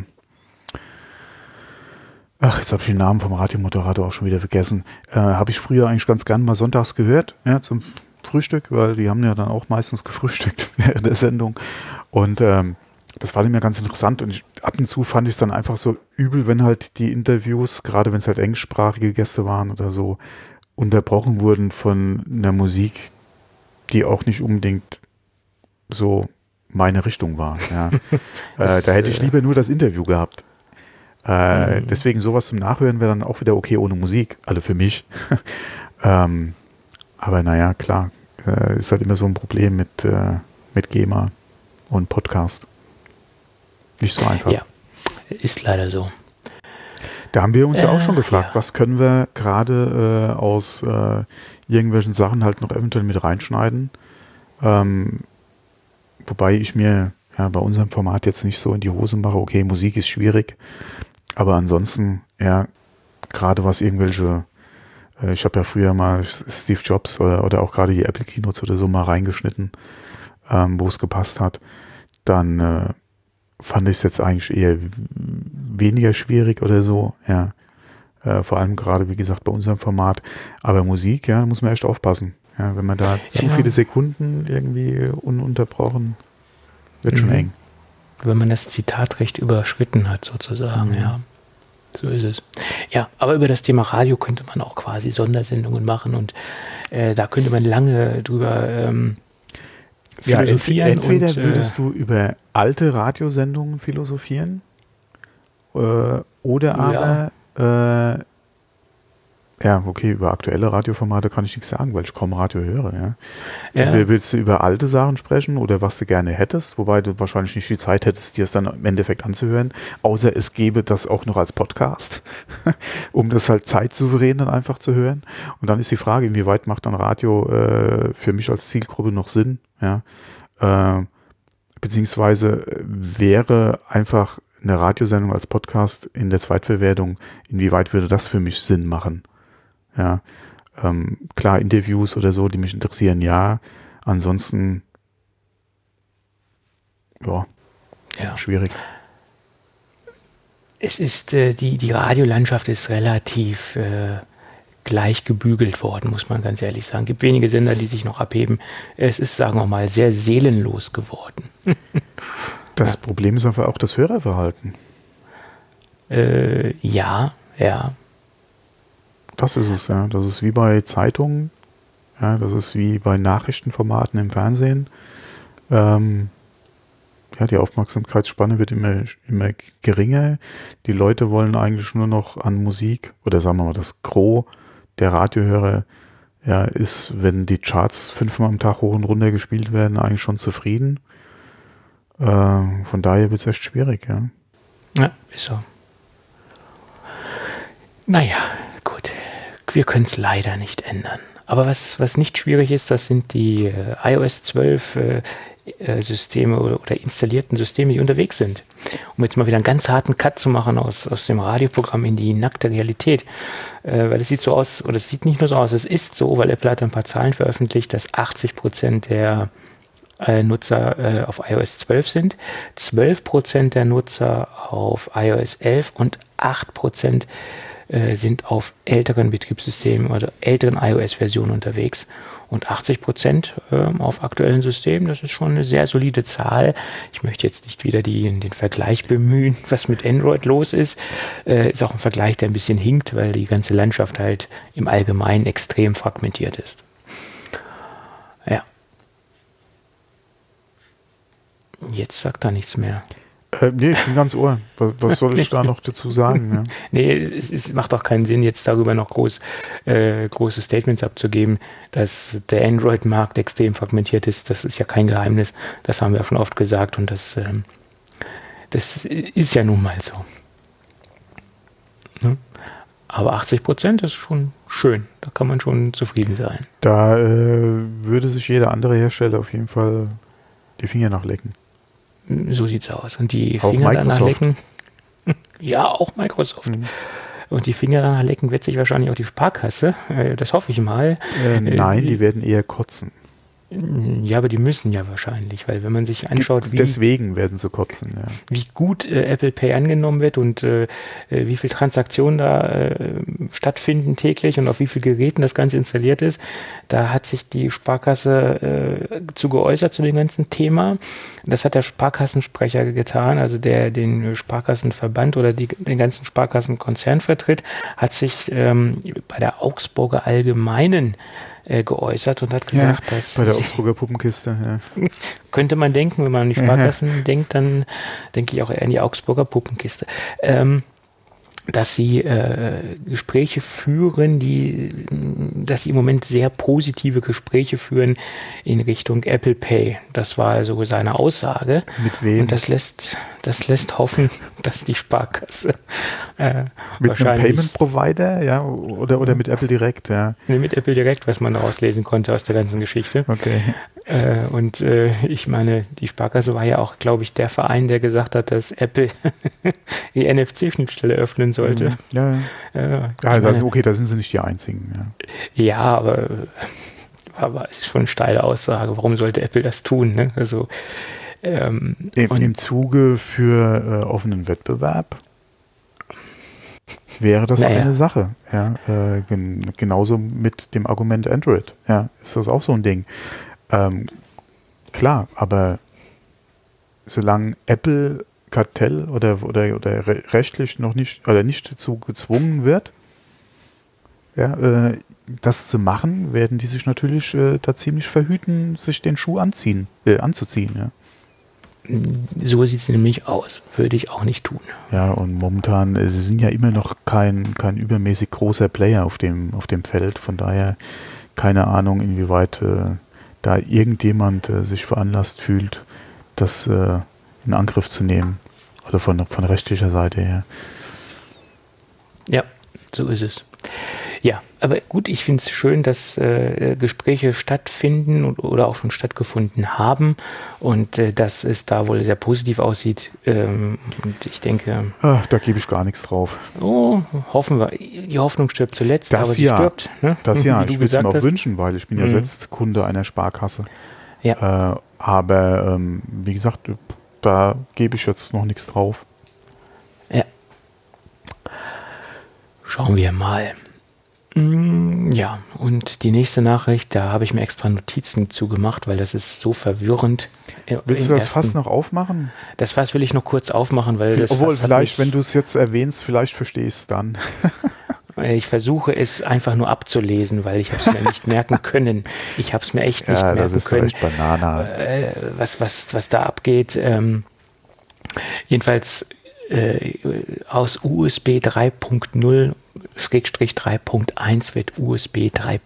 jetzt habe ich den Namen vom Radiomoderator auch schon wieder vergessen. Habe ich früher eigentlich ganz gern mal sonntags gehört, zum Frühstück, weil die haben ja dann auch meistens gefrühstückt während der Sendung. Und das war mir ganz interessant, und ab und zu fand ich es dann einfach so übel, wenn halt die Interviews, gerade wenn es halt englischsprachige Gäste waren oder so, unterbrochen wurden von einer Musik, die auch nicht unbedingt so meine Richtung war. Ja. Da hätte ich lieber nur das Interview gehabt. Deswegen sowas zum Nachhören wäre dann auch wieder okay ohne Musik, also für mich. Aber naja, klar, ist halt immer so ein Problem mit GEMA und Podcast. Nicht so einfach. Ja, ist leider so. Da haben wir uns ja auch schon gefragt, was können wir gerade aus irgendwelchen Sachen halt noch eventuell mit reinschneiden. Wobei ich mir bei unserem Format jetzt nicht so in die Hose mache. Okay, Musik ist schwierig, aber ansonsten, gerade was irgendwelche Ich habe ja früher mal Steve Jobs oder auch gerade die Apple Keynotes oder so mal reingeschnitten, wo es gepasst hat. Dann fand ich es jetzt eigentlich eher weniger schwierig oder so, ja. Vor allem gerade, wie gesagt, bei unserem Format. Aber Musik, ja, da muss man echt aufpassen. Ja, wenn man da so viele Sekunden irgendwie ununterbrochen, wird schon eng. Wenn man das Zitatrecht überschritten hat, sozusagen, ja. So ist es. Ja, aber über das Thema Radio könnte man auch quasi Sondersendungen machen und da könnte man lange drüber philosophieren. Entweder würdest du über alte Radiosendungen philosophieren oder aber über aktuelle Radioformate kann ich nichts sagen, weil ich kaum Radio höre. Ja. Willst du über alte Sachen sprechen oder was du gerne hättest, wobei du wahrscheinlich nicht die Zeit hättest, dir es dann im Endeffekt anzuhören, außer es gäbe das auch noch als Podcast, um das halt zeitsouverän dann einfach zu hören. Und dann ist die Frage, inwieweit macht dann Radio für mich als Zielgruppe noch Sinn? Ja. Beziehungsweise wäre einfach eine Radiosendung als Podcast in der Zweitverwertung, inwieweit würde das für mich Sinn machen? Ja, klar, Interviews oder so, die mich interessieren, ja. Ansonsten, schwierig. Es ist, die Radiolandschaft ist relativ gleich gebügelt worden, muss man ganz ehrlich sagen. Es gibt wenige Sender, die sich noch abheben. Es ist, sagen wir mal, sehr seelenlos geworden. Das Problem ist einfach auch das Hörerverhalten. Ja. Das ist es, ja. Das ist wie bei Zeitungen, ja, das ist wie bei Nachrichtenformaten im Fernsehen. Die Aufmerksamkeitsspanne wird immer geringer. Die Leute wollen eigentlich nur noch an Musik, oder sagen wir mal, das Gros der Radiohörer ist, wenn die Charts 5-mal am Tag hoch und runter gespielt werden, eigentlich schon zufrieden. Von daher wird es echt schwierig, ja. Ja, ist so. Naja, gut. Wir können es leider nicht ändern. Aber was nicht schwierig ist, das sind die iOS 12 Systeme oder installierten Systeme, die unterwegs sind. Um jetzt mal wieder einen ganz harten Cut zu machen aus dem Radioprogramm in die nackte Realität. Weil es sieht so aus, oder es sieht nicht nur so aus, es ist so, weil Apple hat ein paar Zahlen veröffentlicht, dass 80% der Nutzer auf iOS 12 sind, 12% der Nutzer auf iOS 11 und 8% sind auf älteren Betriebssystemen oder älteren iOS-Versionen unterwegs und 80% auf aktuellen Systemen. Das ist schon eine sehr solide Zahl. Ich möchte jetzt nicht wieder den Vergleich bemühen, was mit Android los ist. Ist auch ein Vergleich, der ein bisschen hinkt, weil die ganze Landschaft halt im Allgemeinen extrem fragmentiert ist. Ja. Jetzt sagt er nichts mehr. Nee, ich bin ganz ohr. Was soll ich da noch dazu sagen? Ja? Nee, es macht auch keinen Sinn, jetzt darüber noch große Statements abzugeben, dass der Android-Markt extrem fragmentiert ist. Das ist ja kein Geheimnis. Das haben wir schon oft gesagt und das ist ja nun mal so. Ne? Aber 80% ist schon schön. Da kann man schon zufrieden sein. Da würde sich jeder andere Hersteller auf jeden Fall die Finger nachlecken. So sieht's aus. Und die auch Finger Microsoft. danach lecken. Ja, auch Microsoft. Und die Finger danach lecken wird sich wahrscheinlich auch die Sparkasse. Das hoffe ich mal. Nein, die werden eher kotzen. Ja, aber die müssen ja wahrscheinlich, weil wenn man sich anschaut, deswegen werden sie kotzen, ja. Wie gut Apple Pay angenommen wird und wie viele Transaktionen da stattfinden täglich und auf wie vielen Geräten das Ganze installiert ist, da hat sich die Sparkasse zu geäußert zu dem ganzen Thema. Das hat der Sparkassensprecher getan, also der den Sparkassenverband oder den ganzen Sparkassenkonzern vertritt, hat sich bei der Augsburger Allgemeinen geäußert und hat gesagt, dass bei der Augsburger Puppenkiste, ja. Könnte man denken, wenn man an die Sparkassen denkt, dann denke ich auch eher an die Augsburger Puppenkiste. Dass sie Gespräche führen, dass sie im Moment sehr positive Gespräche führen in Richtung Apple Pay. Das war so seine Aussage. Mit wem? Und das lässt hoffen, dass die Sparkasse mit wahrscheinlich... einem Payment-Provider, ja, oder mit Apple direkt, ja. Nee, mit Apple direkt, was man daraus lesen konnte aus der ganzen Geschichte. Okay. Und ich meine, die Sparkasse war ja auch, glaube ich, der Verein, der gesagt hat, dass Apple die NFC-Schnittstelle öffnen sollte. Ja. Also okay, da sind sie nicht die Einzigen. Ja, aber es ist schon eine steile Aussage. Warum sollte Apple das tun? Ne? Also, im Zuge für offenen Wettbewerb wäre das eine Sache. Ja, genauso mit dem Argument Android. Ja, ist das auch so ein Ding. Klar, aber solange Apple Kartell oder rechtlich noch nicht oder nicht dazu gezwungen wird, das zu machen, werden die sich natürlich da ziemlich verhüten, sich den Schuh anzuziehen. Ja. So sieht es nämlich aus. Würde ich auch nicht tun. Ja, und momentan, sie sind ja immer noch kein übermäßig großer Player auf dem Feld. Von daher keine Ahnung, inwieweit da irgendjemand sich veranlasst fühlt, das in Angriff zu nehmen. Oder von rechtlicher Seite her. Ja, so ist es. Ja, aber gut, ich finde es schön, dass Gespräche stattfinden oder auch schon stattgefunden haben und dass es da wohl sehr positiv aussieht. Und ich denke... da gebe ich gar nichts drauf. Oh, hoffen wir. Die Hoffnung stirbt zuletzt, aber sie stirbt. Ne? Das ja, ich würde es mir auch wünschen, weil ich bin ja selbst Kunde einer Sparkasse. Ja. Aber wie gesagt, da gebe ich jetzt noch nichts drauf. Ja. Schauen wir mal. Ja, und die nächste Nachricht, da habe ich mir extra Notizen zugemacht, weil das ist so verwirrend. Willst du das Fass noch aufmachen? Das Fass will ich noch kurz aufmachen, weil das Obwohl, vielleicht, wenn du es jetzt erwähnst, vielleicht verstehe ich es dann. Ich versuche es einfach nur abzulesen, weil ich habe es mir nicht merken können. Ich habe es mir echt nicht merken können. Ja, das ist echt Banana. Was da abgeht. Jedenfalls aus USB 3.0/3.1 wird USB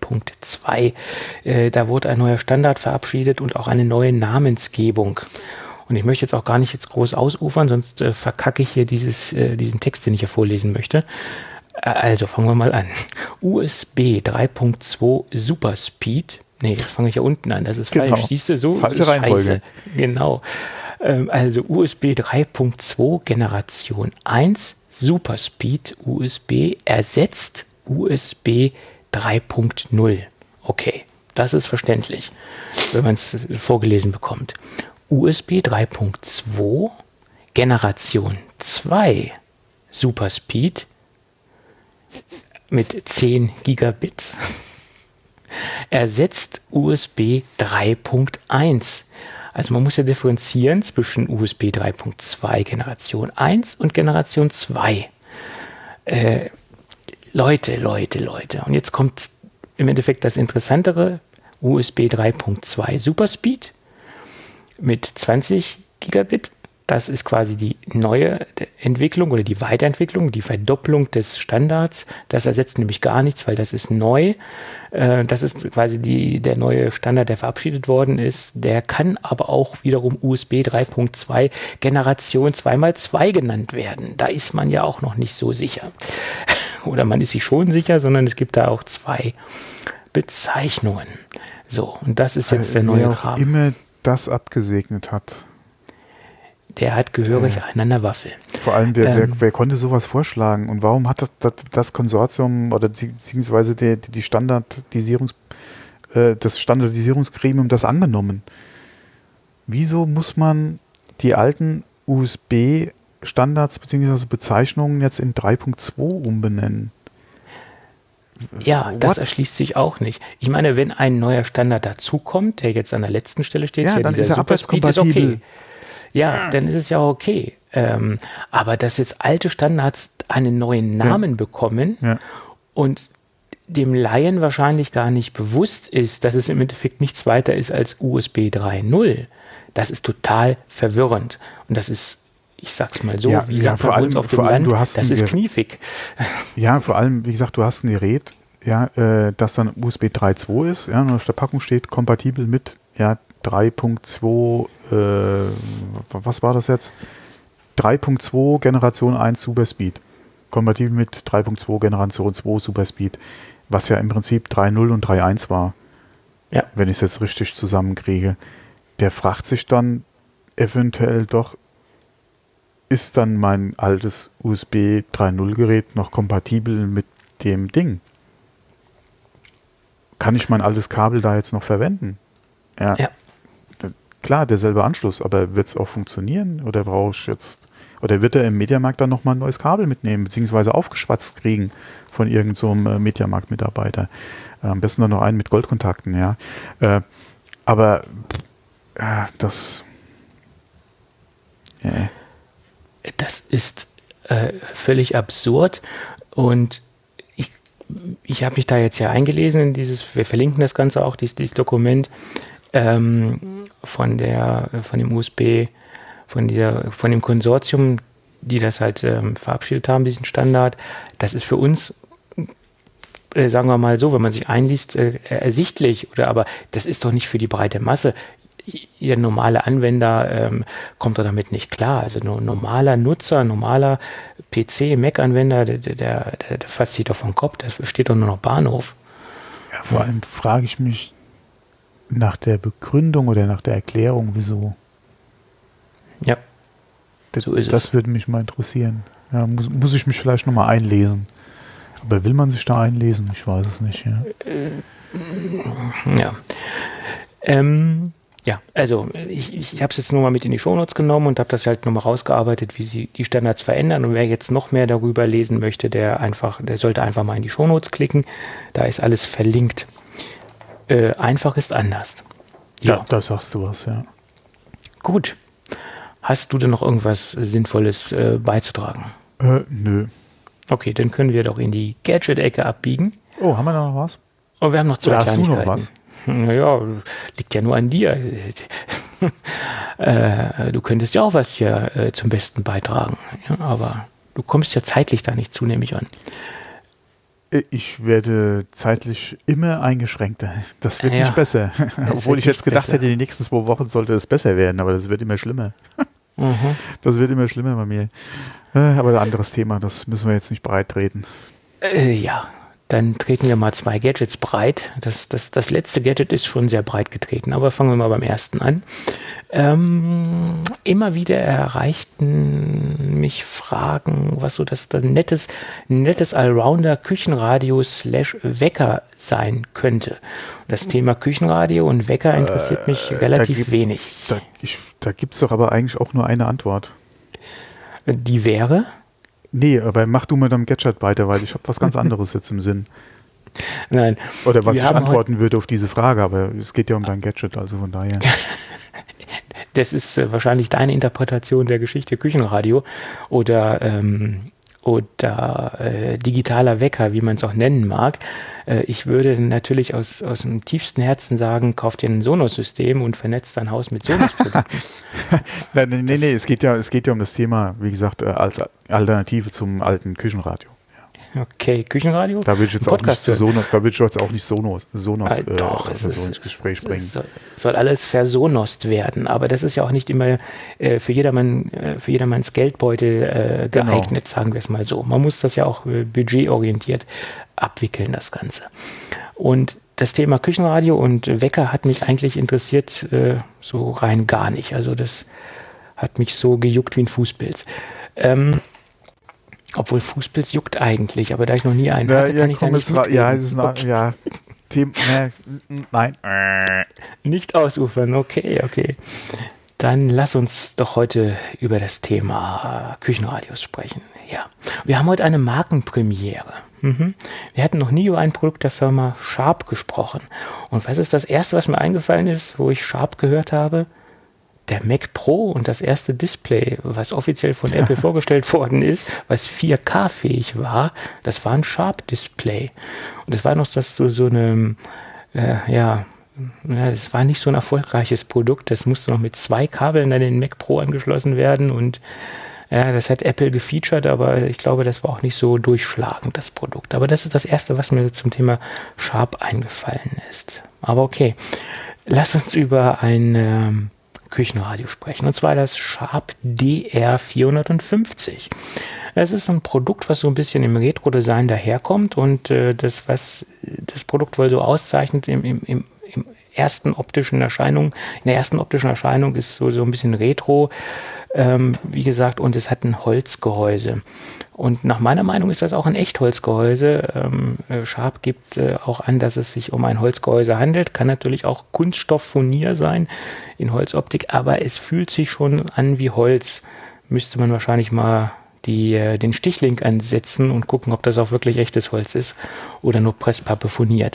3.2. Da wurde ein neuer Standard verabschiedet und auch eine neue Namensgebung. Und ich möchte jetzt auch gar nicht groß ausufern, sonst verkacke ich hier diesen Text, den ich hier vorlesen möchte. Also fangen wir mal an. USB 3.2 Superspeed. Nee, jetzt fange ich ja unten an. Das ist falsch. Siehst du, so falsche Reihenfolge. Genau. Also USB 3.2 Generation 1 Superspeed USB ersetzt USB 3.0. Okay, das ist verständlich, wenn man es vorgelesen bekommt. USB 3.2 Generation 2 Superspeed mit 10 Gigabits ersetzt USB 3.1. Also man muss ja differenzieren zwischen USB 3.2 Generation 1 und Generation 2. Leute. Und jetzt kommt im Endeffekt das Interessantere. USB 3.2 Superspeed mit 20 Gigabit. Das ist quasi die neue Entwicklung oder die Weiterentwicklung, die Verdopplung des Standards. Das ersetzt nämlich gar nichts, weil das ist neu. Das ist quasi der neue Standard, der verabschiedet worden ist. Der kann aber auch wiederum USB 3.2 Generation 2x2 genannt werden. Da ist man ja auch noch nicht so sicher. Oder man ist sich schon sicher, sondern es gibt da auch zwei Bezeichnungen. So, und das ist jetzt der neue Kram. Wer immer das abgesegnet hat. Der hat gehörig einen an der Waffel. Vor allem, wer konnte sowas vorschlagen? Und warum hat das Konsortium oder beziehungsweise das Standardisierungsgremium das angenommen? Wieso muss man die alten USB-Standards beziehungsweise Bezeichnungen jetzt in 3.2 umbenennen? Ja, das erschließt sich auch nicht. Ich meine, wenn ein neuer Standard dazukommt, der jetzt an der letzten Stelle steht, ja, dann ist er abwärtskompatibel. Okay. Ja, dann ist es ja okay. Aber dass jetzt alte Standards einen neuen Namen bekommen und dem Laien wahrscheinlich gar nicht bewusst ist, dass es im Endeffekt nichts weiter ist als USB 3.0, das ist total verwirrend. Und das ist, ich sag's mal so, wie sagt man uns auf dem Land, das ist kniefig. Ja, vor allem, wie gesagt, du hast ein Gerät, das dann USB 3.2 ist, und auf der Packung steht kompatibel mit 3.2, was war das jetzt? 3.2 Generation 1 Superspeed. Kompatibel mit 3.2 Generation 2 Superspeed. Was ja im Prinzip 3.0 und 3.1 war. Ja. Wenn ich es jetzt richtig zusammenkriege. Der fragt sich dann eventuell doch, ist dann mein altes USB 3.0 Gerät noch kompatibel mit dem Ding? Kann ich mein altes Kabel da jetzt noch verwenden? Ja. Klar, derselbe Anschluss, aber wird es auch funktionieren? Oder brauche ich jetzt, oder wird er im Mediamarkt dann nochmal ein neues Kabel mitnehmen, beziehungsweise aufgeschwatzt kriegen von irgend so einem Mediamarkt-Mitarbeiter? Am besten dann noch einen mit Goldkontakten, ja. Aber das ist völlig absurd und ich habe mich da jetzt ja eingelesen in wir verlinken das Ganze auch, dieses Dokument von dem USB, von dem Konsortium, die das halt verabschiedet haben, diesen Standard. Das ist für uns, sagen wir mal so, wenn man sich einliest, ersichtlich, aber das ist doch nicht für die breite Masse. Ihr normaler Anwender kommt doch damit nicht klar. Also ein normaler Nutzer, normaler PC, Mac-Anwender, der fasst sich doch vom Kopf, da steht doch nur noch Bahnhof. Ja, vor allem frage ich mich nach der Begründung oder nach der Erklärung, wieso. Ja, so ist es. Das würde mich mal interessieren. Ja, muss ich mich vielleicht nochmal einlesen. Aber will man sich da einlesen? Ich weiß es nicht. Ja. Ja, also ich habe es jetzt nur mal mit in die Shownotes genommen und habe das halt nochmal rausgearbeitet, wie sie die Standards verändern. Und wer jetzt noch mehr darüber lesen möchte, der sollte einfach mal in die Shownotes klicken. Da ist alles verlinkt. Einfach ist anders. Ja, da sagst du was, ja. Gut. Hast du denn noch irgendwas Sinnvolles beizutragen? Nö. Okay, dann können wir doch in die Gadget-Ecke abbiegen. Oh, haben wir da noch was? Oh, wir haben noch zwei Kleinigkeiten. Hast du noch was? Naja, liegt ja nur an dir. Du könntest ja auch was hier zum Besten beitragen. Ja, aber du kommst ja zeitlich da nicht zu, nehme ich an. Ich werde zeitlich immer eingeschränkter. Das wird nicht besser. Obwohl ich jetzt gedacht hätte, die nächsten 2 Wochen sollte es besser werden, aber das wird immer schlimmer. Das wird immer schlimmer bei mir. Aber ein anderes Thema, das müssen wir jetzt nicht breit treten. Ja. Dann treten wir mal 2 Gadgets breit. Das letzte Gadget ist schon sehr breit getreten, aber fangen wir mal beim ersten an. Immer wieder erreichten mich Fragen, was so das nettes Allrounder-Küchenradio / Wecker sein könnte. Das Thema Küchenradio und Wecker interessiert mich relativ wenig. Da gibt es doch aber eigentlich auch nur eine Antwort. Die wäre? Nee, aber mach du mit deinem Gadget weiter, weil ich habe was ganz anderes jetzt im Sinn. Nein. Oder was ich antworten würde auf diese Frage, aber es geht ja um dein Gadget, also von daher. Das ist wahrscheinlich deine Interpretation der Geschichte Küchenradio oder digitaler Wecker, wie man es auch nennen mag. Ich würde natürlich aus dem tiefsten Herzen sagen, kauf dir ein Sonos-System und vernetzt dein Haus mit Sonos-Produkten. Nee, es geht ja um das Thema, wie gesagt, als Alternative zum alten Küchenradio. Okay, Küchenradio? Da will ich jetzt auch nicht Sonos ins Gespräch bringen. Soll alles versonost werden, aber das ist ja auch nicht immer für jedermanns Geldbeutel geeignet, sagen wir es mal so. Man muss das ja auch budgetorientiert abwickeln, das Ganze. Und das Thema Küchenradio und Wecker hat mich eigentlich interessiert, so rein gar nicht. Also das hat mich so gejuckt wie ein Fußpilz. Obwohl Fußpilz juckt eigentlich, aber da ich noch nie einen hatte, kann ich da nicht mitreden. Nein. Nicht ausufern, okay. Dann lass uns doch heute über das Thema Küchenradios sprechen. Ja, wir haben heute eine Markenpremiere. Wir hatten noch nie über ein Produkt der Firma Sharp gesprochen. Und was ist das Erste, was mir eingefallen ist, wo ich Sharp gehört habe? Der Mac Pro und das erste Display, was offiziell von Apple vorgestellt worden ist, was 4K-fähig war, das war ein Sharp-Display. Und das war noch das das war nicht so ein erfolgreiches Produkt. Das musste noch mit 2 Kabeln an den Mac Pro angeschlossen werden und ja, das hat Apple gefeatured, aber ich glaube, das war auch nicht so durchschlagend, das Produkt. Aber das ist das Erste, was mir zum Thema Sharp eingefallen ist. Aber okay, lass uns über ein Küchenradio sprechen, und zwar das Sharp DR450. Es ist ein Produkt, was so ein bisschen im Retro-Design daherkommt und das Produkt wohl so auszeichnet im ersten optischen Erscheinung. In der ersten optischen Erscheinung ist so ein bisschen Retro, wie gesagt, und es hat ein Holzgehäuse. Und nach meiner Meinung ist das auch ein Echtholzgehäuse. Sharp gibt auch an, dass es sich um ein Holzgehäuse handelt. Kann natürlich auch Kunststofffurnier sein in Holzoptik, aber es fühlt sich schon an wie Holz. Müsste man wahrscheinlich mal den Stichlink ansetzen und gucken, ob das auch wirklich echtes Holz ist oder nur Presspappe furniert.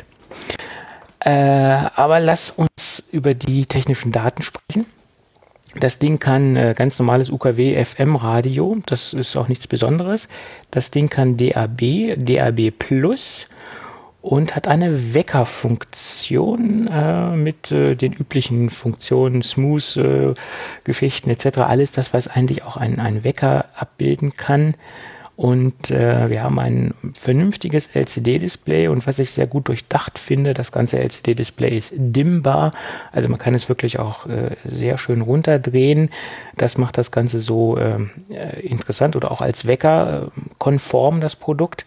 Aber lass uns über die technischen Daten sprechen. Das Ding kann ganz normales UKW-FM-Radio, das ist auch nichts Besonderes. Das Ding kann DAB, DAB Plus und hat eine Weckerfunktion mit den üblichen Funktionen, Smooth-Geschichten etc. Alles das, was eigentlich auch ein Wecker abbilden kann. Und wir haben ein vernünftiges LCD-Display und was ich sehr gut durchdacht finde, das ganze LCD-Display ist dimmbar, also man kann es wirklich auch sehr schön runterdrehen. Das macht das Ganze so interessant oder auch als Wecker konform das Produkt.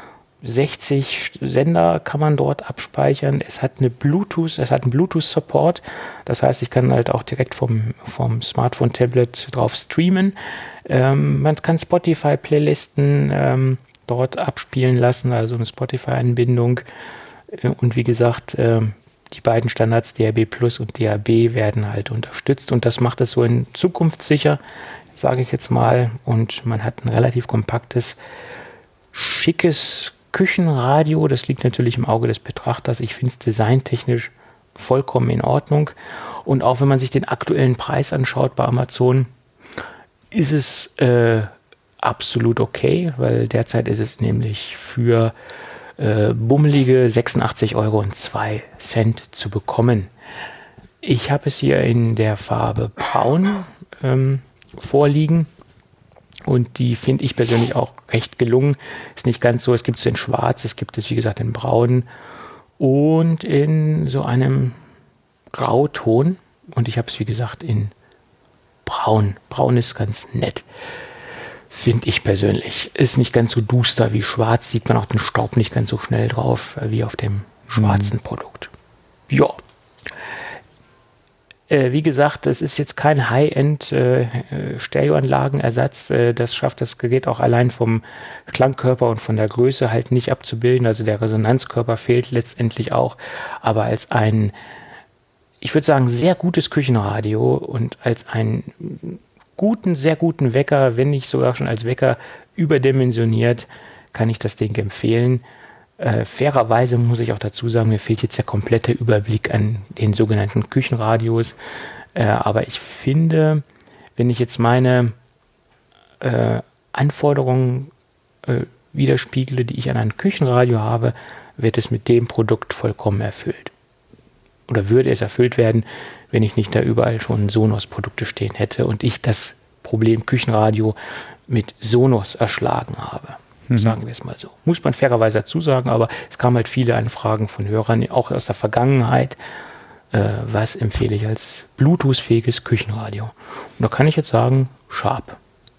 60 Sender kann man dort abspeichern. Es hat einen Bluetooth-Support. Das heißt, ich kann halt auch direkt vom Smartphone-Tablet drauf streamen. Man kann Spotify-Playlisten dort abspielen lassen, also eine Spotify-Anbindung. Und wie gesagt, die beiden Standards DAB Plus und DAB werden halt unterstützt. Und das macht es so in zukunftssicher, sage ich jetzt mal. Und man hat ein relativ kompaktes, schickes Küchenradio, das liegt natürlich im Auge des Betrachters. Ich finde es designtechnisch vollkommen in Ordnung. Und auch wenn man sich den aktuellen Preis anschaut bei Amazon, ist es absolut okay, weil derzeit ist es nämlich für bummelige 86,02 € zu bekommen. Ich habe es hier in der Farbe Braun vorliegen. Und die finde ich persönlich auch recht gelungen. Ist nicht ganz so, es gibt es in Schwarz, es gibt es wie gesagt in Braun und in so einem Grauton. Und ich habe es wie gesagt in Braun. Braun ist ganz nett, finde ich persönlich. Ist nicht ganz so duster wie Schwarz, sieht man auch den Staub nicht ganz so schnell drauf wie auf dem schwarzen Produkt. Ja. Wie gesagt, das ist jetzt kein High-End Stereoanlagenersatz. Das schafft das Gerät auch allein vom Klangkörper und von der Größe halt nicht abzubilden. Also der Resonanzkörper fehlt letztendlich auch. Aber als ein, ich würde sagen, sehr gutes Küchenradio und als einen sehr guten Wecker, wenn nicht sogar schon als Wecker überdimensioniert, kann ich das Ding empfehlen. Fairerweise muss ich auch dazu sagen, mir fehlt jetzt der komplette Überblick an den sogenannten Küchenradios. Aber ich finde, wenn ich jetzt meine Anforderungen widerspiegle, die ich an ein Küchenradio habe, wird es mit dem Produkt vollkommen erfüllt. Oder würde es erfüllt werden, wenn ich nicht da überall schon Sonos-Produkte stehen hätte und ich das Problem Küchenradio mit Sonos erschlagen habe. Sagen wir es mal so. Muss man fairerweise dazu sagen, aber es kamen halt viele Anfragen von Hörern, auch aus der Vergangenheit. Was empfehle ich als Bluetooth-fähiges Küchenradio? Und da kann ich jetzt sagen, Sharp.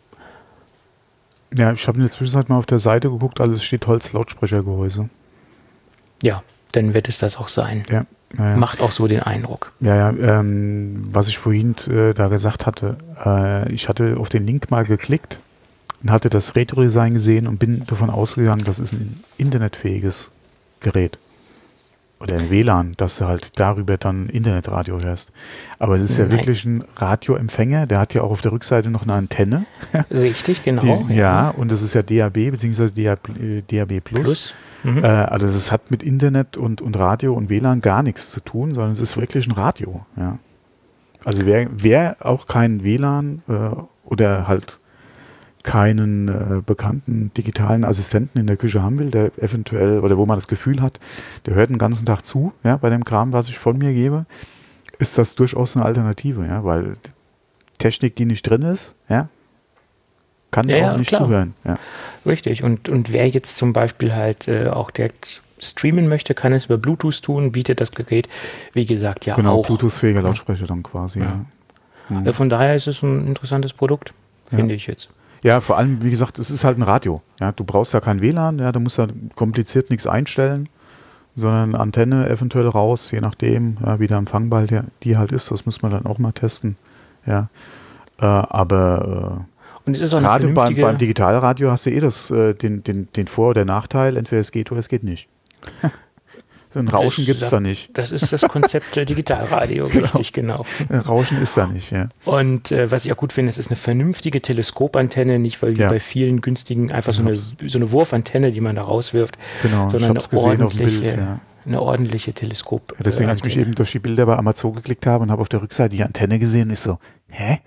Ja, ich habe in der Zwischenzeit mal auf der Seite geguckt, also es steht Holz-Lautsprechergehäuse. Ja, dann wird es das auch sein. Ja. Ja. Macht auch so den Eindruck. Ja, was ich vorhin da gesagt hatte, ich hatte auf den Link mal geklickt und hatte das Retro-Design gesehen und bin davon ausgegangen, das ist ein internetfähiges Gerät. Oder ein WLAN, dass du halt darüber dann Internetradio hörst. Aber es ist ja wirklich ein Radioempfänger, der hat ja auch auf der Rückseite noch eine Antenne. Richtig, genau. Ja, und das ist ja DAB bzw. DAB Plus. Also es hat mit Internet und Radio und WLAN gar nichts zu tun, sondern es ist wirklich ein Radio. Ja. Also wer auch kein WLAN oder halt keinen bekannten digitalen Assistenten in der Küche haben will, der eventuell oder wo man das Gefühl hat, der hört den ganzen Tag zu, ja, bei dem Kram, was ich von mir gebe, ist das durchaus eine Alternative, ja, weil Technik, die nicht drin ist, ja, kann ja auch nicht zuhören. Ja. Richtig. Und wer jetzt zum Beispiel halt auch direkt streamen möchte, kann es über Bluetooth tun, bietet das Gerät, wie gesagt, ja genau, auch. Genau, Bluetooth-fähiger Lautsprecher dann quasi. Ja. Ja. Von daher ist es ein interessantes Produkt, finde ich jetzt. Ja, vor allem, wie gesagt, es ist halt ein Radio. Ja, du brauchst ja kein WLAN, ja, du musst ja kompliziert nichts einstellen. sondern Antenne eventuell raus, je nachdem, ja, wie der Empfangbar die halt ist. Das muss man dann auch mal testen. Ja. Aber und es ist auch gerade beim Digitalradio hast du den Vor- oder Nachteil, entweder es geht oder es geht nicht. So ein Rauschen gibt es da nicht. Das ist das Konzept Digitalradio, richtig, genau. Rauschen ist da nicht, ja. Und was ich auch gut finde, es ist eine vernünftige Teleskopantenne, nicht weil wie bei vielen günstigen einfach so eine Wurfantenne, die man da rauswirft, sondern eine ordentliche Teleskop. Ja, deswegen, als ich mich eben durch die Bilder bei Amazon geklickt habe und habe auf der Rückseite die Antenne gesehen, und ich so, hä?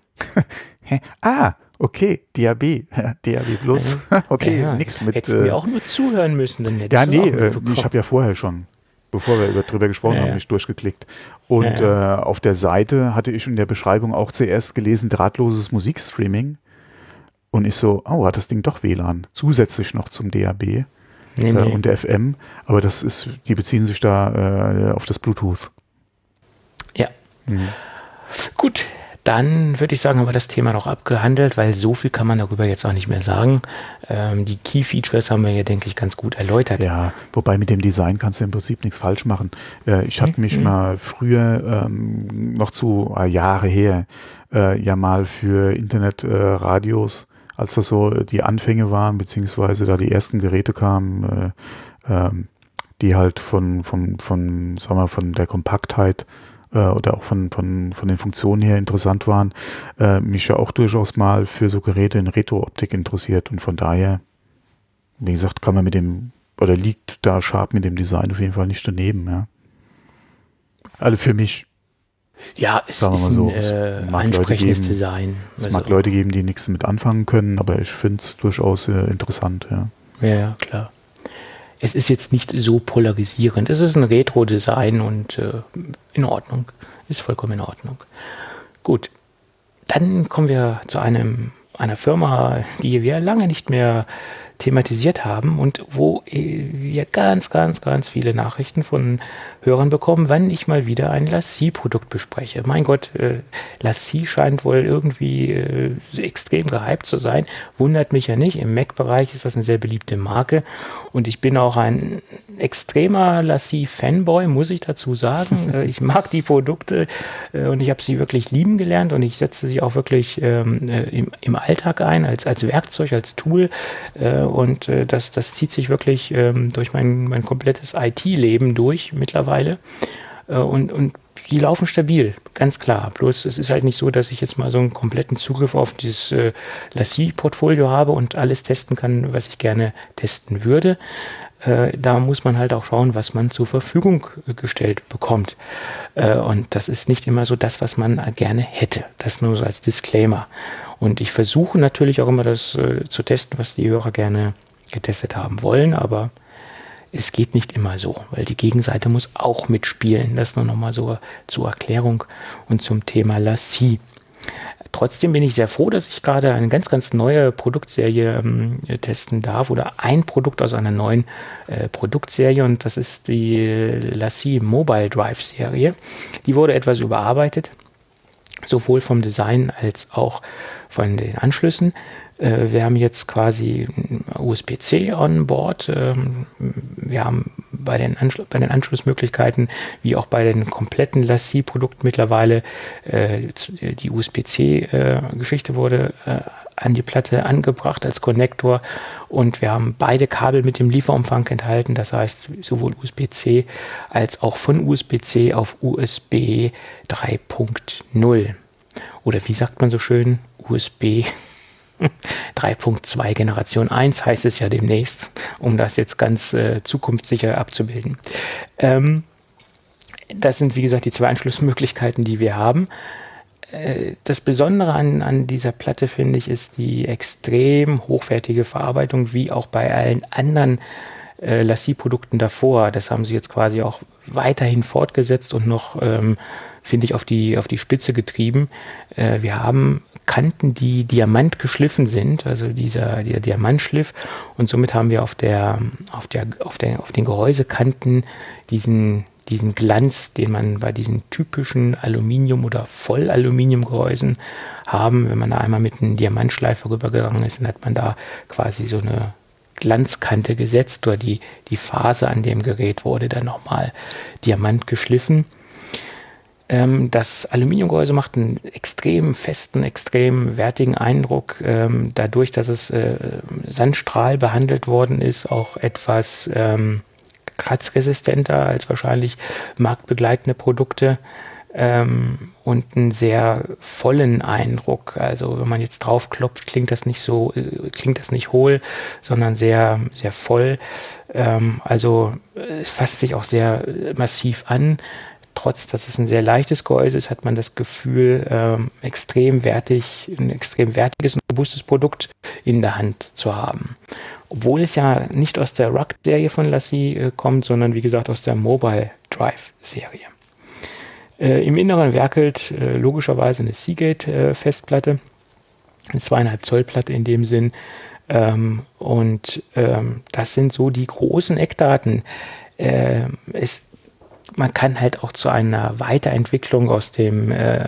Okay, DAB Plus. Okay, nichts mit. Hättest du mir auch nur zuhören müssen, dann hättest ich habe ja vorher schon, bevor wir drüber gesprochen haben, mich durchgeklickt. Und auf der Seite hatte ich in der Beschreibung auch zuerst gelesen, drahtloses Musikstreaming. Und ich so, hat das Ding doch WLAN, zusätzlich noch zum DAB und der FM. Aber die beziehen sich da auf das Bluetooth. Ja. Gut. Dann würde ich sagen, haben wir das Thema noch abgehandelt, weil so viel kann man darüber jetzt auch nicht mehr sagen. Die Key Features haben wir ja, denke ich, ganz gut erläutert. Ja, wobei mit dem Design kannst du im Prinzip nichts falsch machen. Ich hatte mich mal früher, noch zu Jahre her, ja mal für Internetradios, als das so die Anfänge waren, beziehungsweise da die ersten Geräte kamen, die halt von der Kompaktheit oder auch von den Funktionen her interessant waren, mich ja auch durchaus mal für so Geräte in Retro-Optik interessiert, und von daher, wie gesagt, kann man liegt da Sharp mit dem Design auf jeden Fall nicht daneben, ja. Also für mich. Ja, es ist ein ansprechendes Design. Es mag Leute geben, die nichts damit anfangen können, aber ich finde es durchaus interessant, ja. Ja, klar. Es ist jetzt nicht so polarisierend. Es ist ein Retro-Design und in Ordnung. Ist vollkommen in Ordnung. Gut, dann kommen wir zu einer Firma, die wir lange nicht mehr thematisiert haben und wo wir ganz, ganz, ganz viele Nachrichten von Hörern bekommen, wann ich mal wieder ein LaCie-Produkt bespreche. Mein Gott, LaCie scheint wohl irgendwie extrem gehypt zu sein. Wundert mich ja nicht. Im Mac-Bereich ist das eine sehr beliebte Marke und ich bin auch ein extremer LaCie-Fanboy, muss ich dazu sagen. Ich mag die Produkte und ich habe sie wirklich lieben gelernt und ich setze sie auch wirklich im Alltag ein, als Werkzeug, als Tool. Und das zieht sich wirklich durch mein komplettes IT-Leben durch mittlerweile. Und die laufen stabil, ganz klar. Bloß es ist halt nicht so, dass ich jetzt mal so einen kompletten Zugriff auf dieses LaCie-Portfolio habe und alles testen kann, was ich gerne testen würde. Da muss man halt auch schauen, was man zur Verfügung gestellt bekommt. Und das ist nicht immer so das, was man gerne hätte. Das nur so als Disclaimer. Und ich versuche natürlich auch immer das zu testen, was die Hörer gerne getestet haben wollen, aber es geht nicht immer so, weil die Gegenseite muss auch mitspielen. Das nur nochmal so zur Erklärung und zum Thema LaCie. Trotzdem bin ich sehr froh, dass ich gerade eine ganz, ganz neue Produktserie testen darf oder ein Produkt aus einer neuen Produktserie und das ist die LaCie Mobile Drive Serie. Die wurde etwas überarbeitet, sowohl vom Design als auch von den Anschlüssen. Wir haben jetzt quasi USB-C on board. Wir haben bei den Anschlussmöglichkeiten, wie auch bei den kompletten LaCie-Produkten mittlerweile, die USB-C-Geschichte wurde an die Platte angebracht als Konnektor und wir haben beide Kabel mit dem Lieferumfang enthalten, das heißt sowohl USB-C als auch von USB-C auf USB 3.0 oder wie sagt man so schön, USB 3.2 Generation 1 heißt es ja demnächst, um das jetzt ganz zukunftssicher abzubilden. Das sind wie gesagt die zwei Anschlussmöglichkeiten, die wir haben. Das Besondere an dieser Platte, finde ich, ist die extrem hochwertige Verarbeitung, wie auch bei allen anderen LaCie-Produkten davor. Das haben sie jetzt quasi auch weiterhin fortgesetzt und noch, finde ich, auf die Spitze getrieben. Wir haben Kanten, die Diamant geschliffen sind, also der Diamantschliff, und somit haben wir auf den Gehäusekanten diesen Glanz, den man bei diesen typischen Aluminium- oder Vollaluminiumgehäusen haben. Wenn man da einmal mit einem Diamantschleifer rübergegangen ist, dann hat man da quasi so eine Glanzkante gesetzt, oder die Phase an dem Gerät wurde dann nochmal Diamant geschliffen. Das Aluminiumgehäuse macht einen extrem festen, extrem wertigen Eindruck, dadurch, dass es Sandstrahl behandelt worden ist, auch etwas kratzresistenter als wahrscheinlich marktbegleitende Produkte, und einen sehr vollen Eindruck. Also wenn man jetzt drauf klopft, klingt das nicht hohl, sondern sehr, sehr voll. Also es fasst sich auch sehr massiv an. Trotz, dass es ein sehr leichtes Gehäuse ist, hat man das Gefühl, ein extrem wertiges und robustes Produkt in der Hand zu haben. Obwohl es ja nicht aus der Rugged-Serie von LaCie kommt, sondern wie gesagt aus der Mobile Drive-Serie. Im Inneren werkelt logischerweise eine Seagate-Festplatte, eine 2,5 Zoll Platte in dem Sinn. Das sind so die großen Eckdaten. Man kann halt auch zu einer Weiterentwicklung aus dem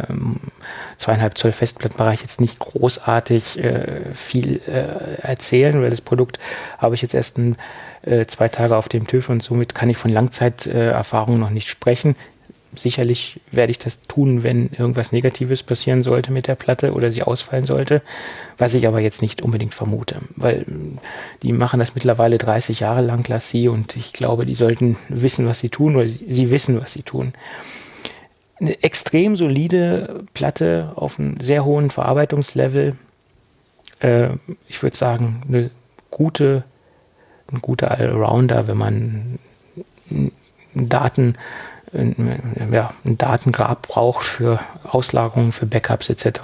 2,5 Zoll Festplattenbereich jetzt nicht großartig viel erzählen, weil das Produkt habe ich jetzt erst 2 Tage auf dem Tisch und somit kann ich von Langzeiterfahrung noch nicht sprechen. Sicherlich werde ich das tun, wenn irgendwas Negatives passieren sollte mit der Platte oder sie ausfallen sollte, was ich aber jetzt nicht unbedingt vermute, weil die machen das mittlerweile 30 Jahre lang, LaCie, und ich glaube, die sollten wissen, was sie tun, oder sie wissen, was sie tun. Eine extrem solide Platte auf einem sehr hohen Verarbeitungslevel. Ich würde sagen, ein guter Allrounder, wenn man ein Datengrab braucht für Auslagerungen, für Backups etc.,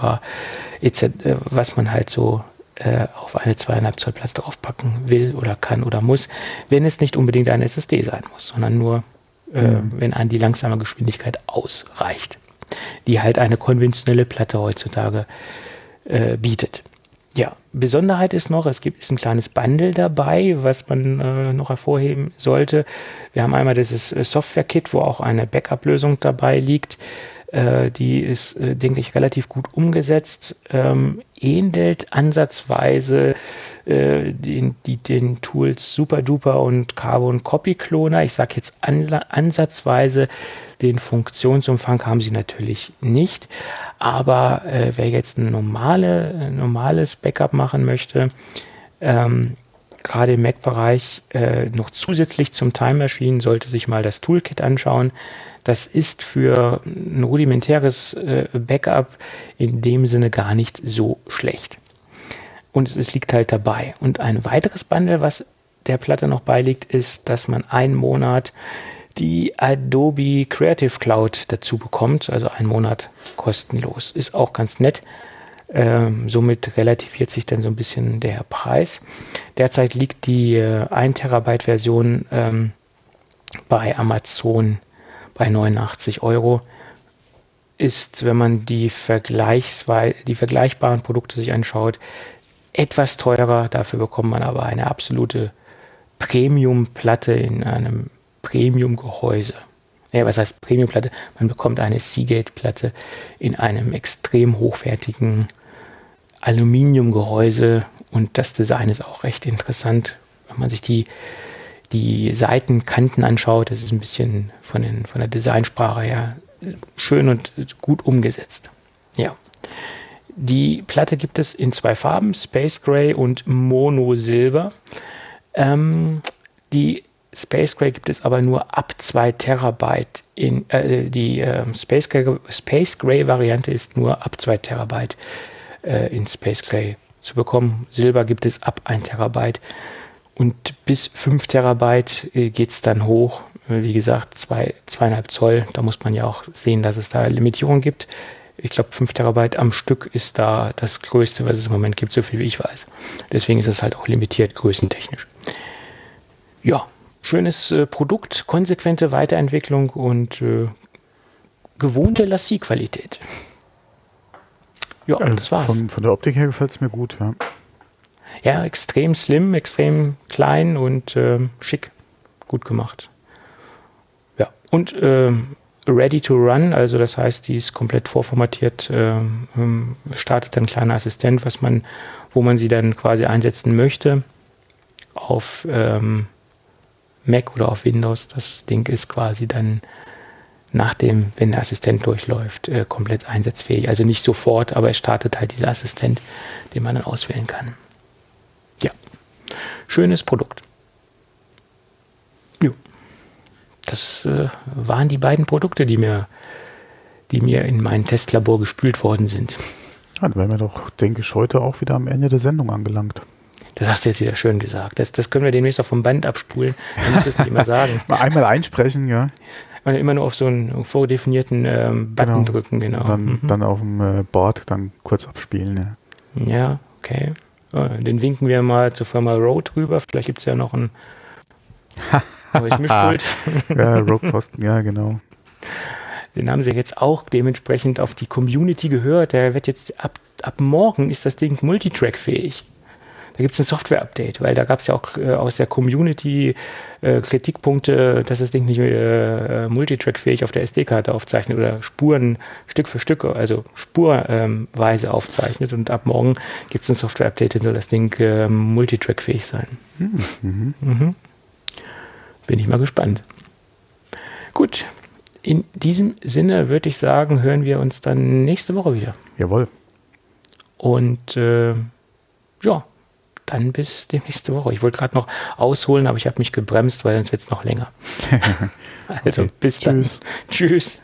was man halt so auf eine 2,5 Zoll Platte draufpacken will oder kann oder muss, wenn es nicht unbedingt eine SSD sein muss, sondern nur, wenn einem die langsame Geschwindigkeit ausreicht, die halt eine konventionelle Platte heutzutage bietet. Ja, Besonderheit ist noch, ist ein kleines Bundle dabei, was man noch hervorheben sollte. Wir haben einmal dieses Software-Kit, wo auch eine Backup-Lösung dabei liegt. Die ist, denke ich, relativ gut umgesetzt, ähnelt ansatzweise den Tools SuperDuper und Carbon Copy Cloner. Ich sage jetzt ansatzweise, den Funktionsumfang haben sie natürlich nicht, aber wer jetzt ein normales Backup machen möchte, gerade im Mac-Bereich noch zusätzlich zum Time Machine, sollte sich mal das Toolkit anschauen. Das ist für ein rudimentäres Backup in dem Sinne gar nicht so schlecht. Und es liegt halt dabei. Und ein weiteres Bundle, was der Platte noch beiliegt, ist, dass man einen Monat die Adobe Creative Cloud dazu bekommt, also einen Monat kostenlos. Ist auch ganz nett. Somit relativiert sich dann so ein bisschen der Preis. Derzeit liegt die 1 Terabyte Version bei Amazon bei 89 €. Ist, wenn man die vergleichbaren Produkte sich anschaut, etwas teurer. Dafür bekommt man aber eine absolute Premium-Platte in einem Premium-Gehäuse. Ja, was heißt Premium-Platte? Man bekommt eine Seagate-Platte in einem extrem hochwertigen Aluminiumgehäuse, und das Design ist auch recht interessant. Wenn man sich die Seitenkanten anschaut, das ist ein bisschen von der Designsprache her schön und gut umgesetzt. Ja. Die Platte gibt es in 2 Farben, Space Gray und Mono Silber. Die Space Gray gibt es aber nur ab 2 Terabyte. Die Space Gray Variante ist nur ab 2 Terabyte in Space Gray zu bekommen. Silber gibt es ab 1 Terabyte. Und bis 5 Terabyte geht es dann hoch. Wie gesagt, 2,5 Zoll. Da muss man ja auch sehen, dass es da Limitierungen gibt. Ich glaube, 5 Terabyte am Stück ist da das Größte, was es im Moment gibt, so viel wie ich weiß. Deswegen ist es halt auch limitiert, größentechnisch. Ja, schönes Produkt, konsequente Weiterentwicklung und gewohnte LaCie-Qualität. Ja, also das war's. Von der Optik her gefällt es mir gut, ja. Ja, extrem slim, extrem klein und schick. Gut gemacht. Ja, und ready to run, also das heißt, die ist komplett vorformatiert, startet ein kleiner Assistent, wo man sie dann quasi einsetzen möchte. auf Mac oder auf Windows. Das Ding ist quasi dann wenn der Assistent durchläuft, komplett einsatzfähig. Also nicht sofort, aber es startet halt dieser Assistent, den man dann auswählen kann. Ja, schönes Produkt. Jo. Das waren die beiden Produkte, die mir in mein Testlabor gespült worden sind. Ja, dann wären wir doch, denke ich, heute auch wieder am Ende der Sendung angelangt. Das hast du jetzt wieder schön gesagt. Das können wir demnächst auch vom Band abspulen. Man muss es nicht immer sagen. Mal einmal einsprechen, ja. Und immer nur auf so einen vordefinierten Button drücken, genau. Dann auf dem Board dann kurz abspielen, ja. Ja, okay. Den winken wir mal zur Firma Rode rüber. Vielleicht gibt es ja noch ein neues Mischpult. Ja, Rode-Posten, ja, genau. Den haben sie jetzt auch dementsprechend auf die Community gehört. Der wird jetzt ab morgen ist das Ding multitrack-fähig. Da gibt es ein Software-Update, weil da gab es ja auch aus der Community Kritikpunkte, dass das Ding nicht multitrack-fähig auf der SD-Karte aufzeichnet oder Spuren Stück für Stück, also spurweise aufzeichnet. Und ab morgen gibt es ein Software-Update, dann soll das Ding multitrack-fähig sein. Mhm. Bin ich mal gespannt. Gut, in diesem Sinne würde ich sagen, hören wir uns dann nächste Woche wieder. Jawohl. Und ja, dann bis die nächste Woche. Ich wollte gerade noch ausholen, aber ich habe mich gebremst, weil sonst wird es noch länger. Also okay. Bis dann. Tschüss.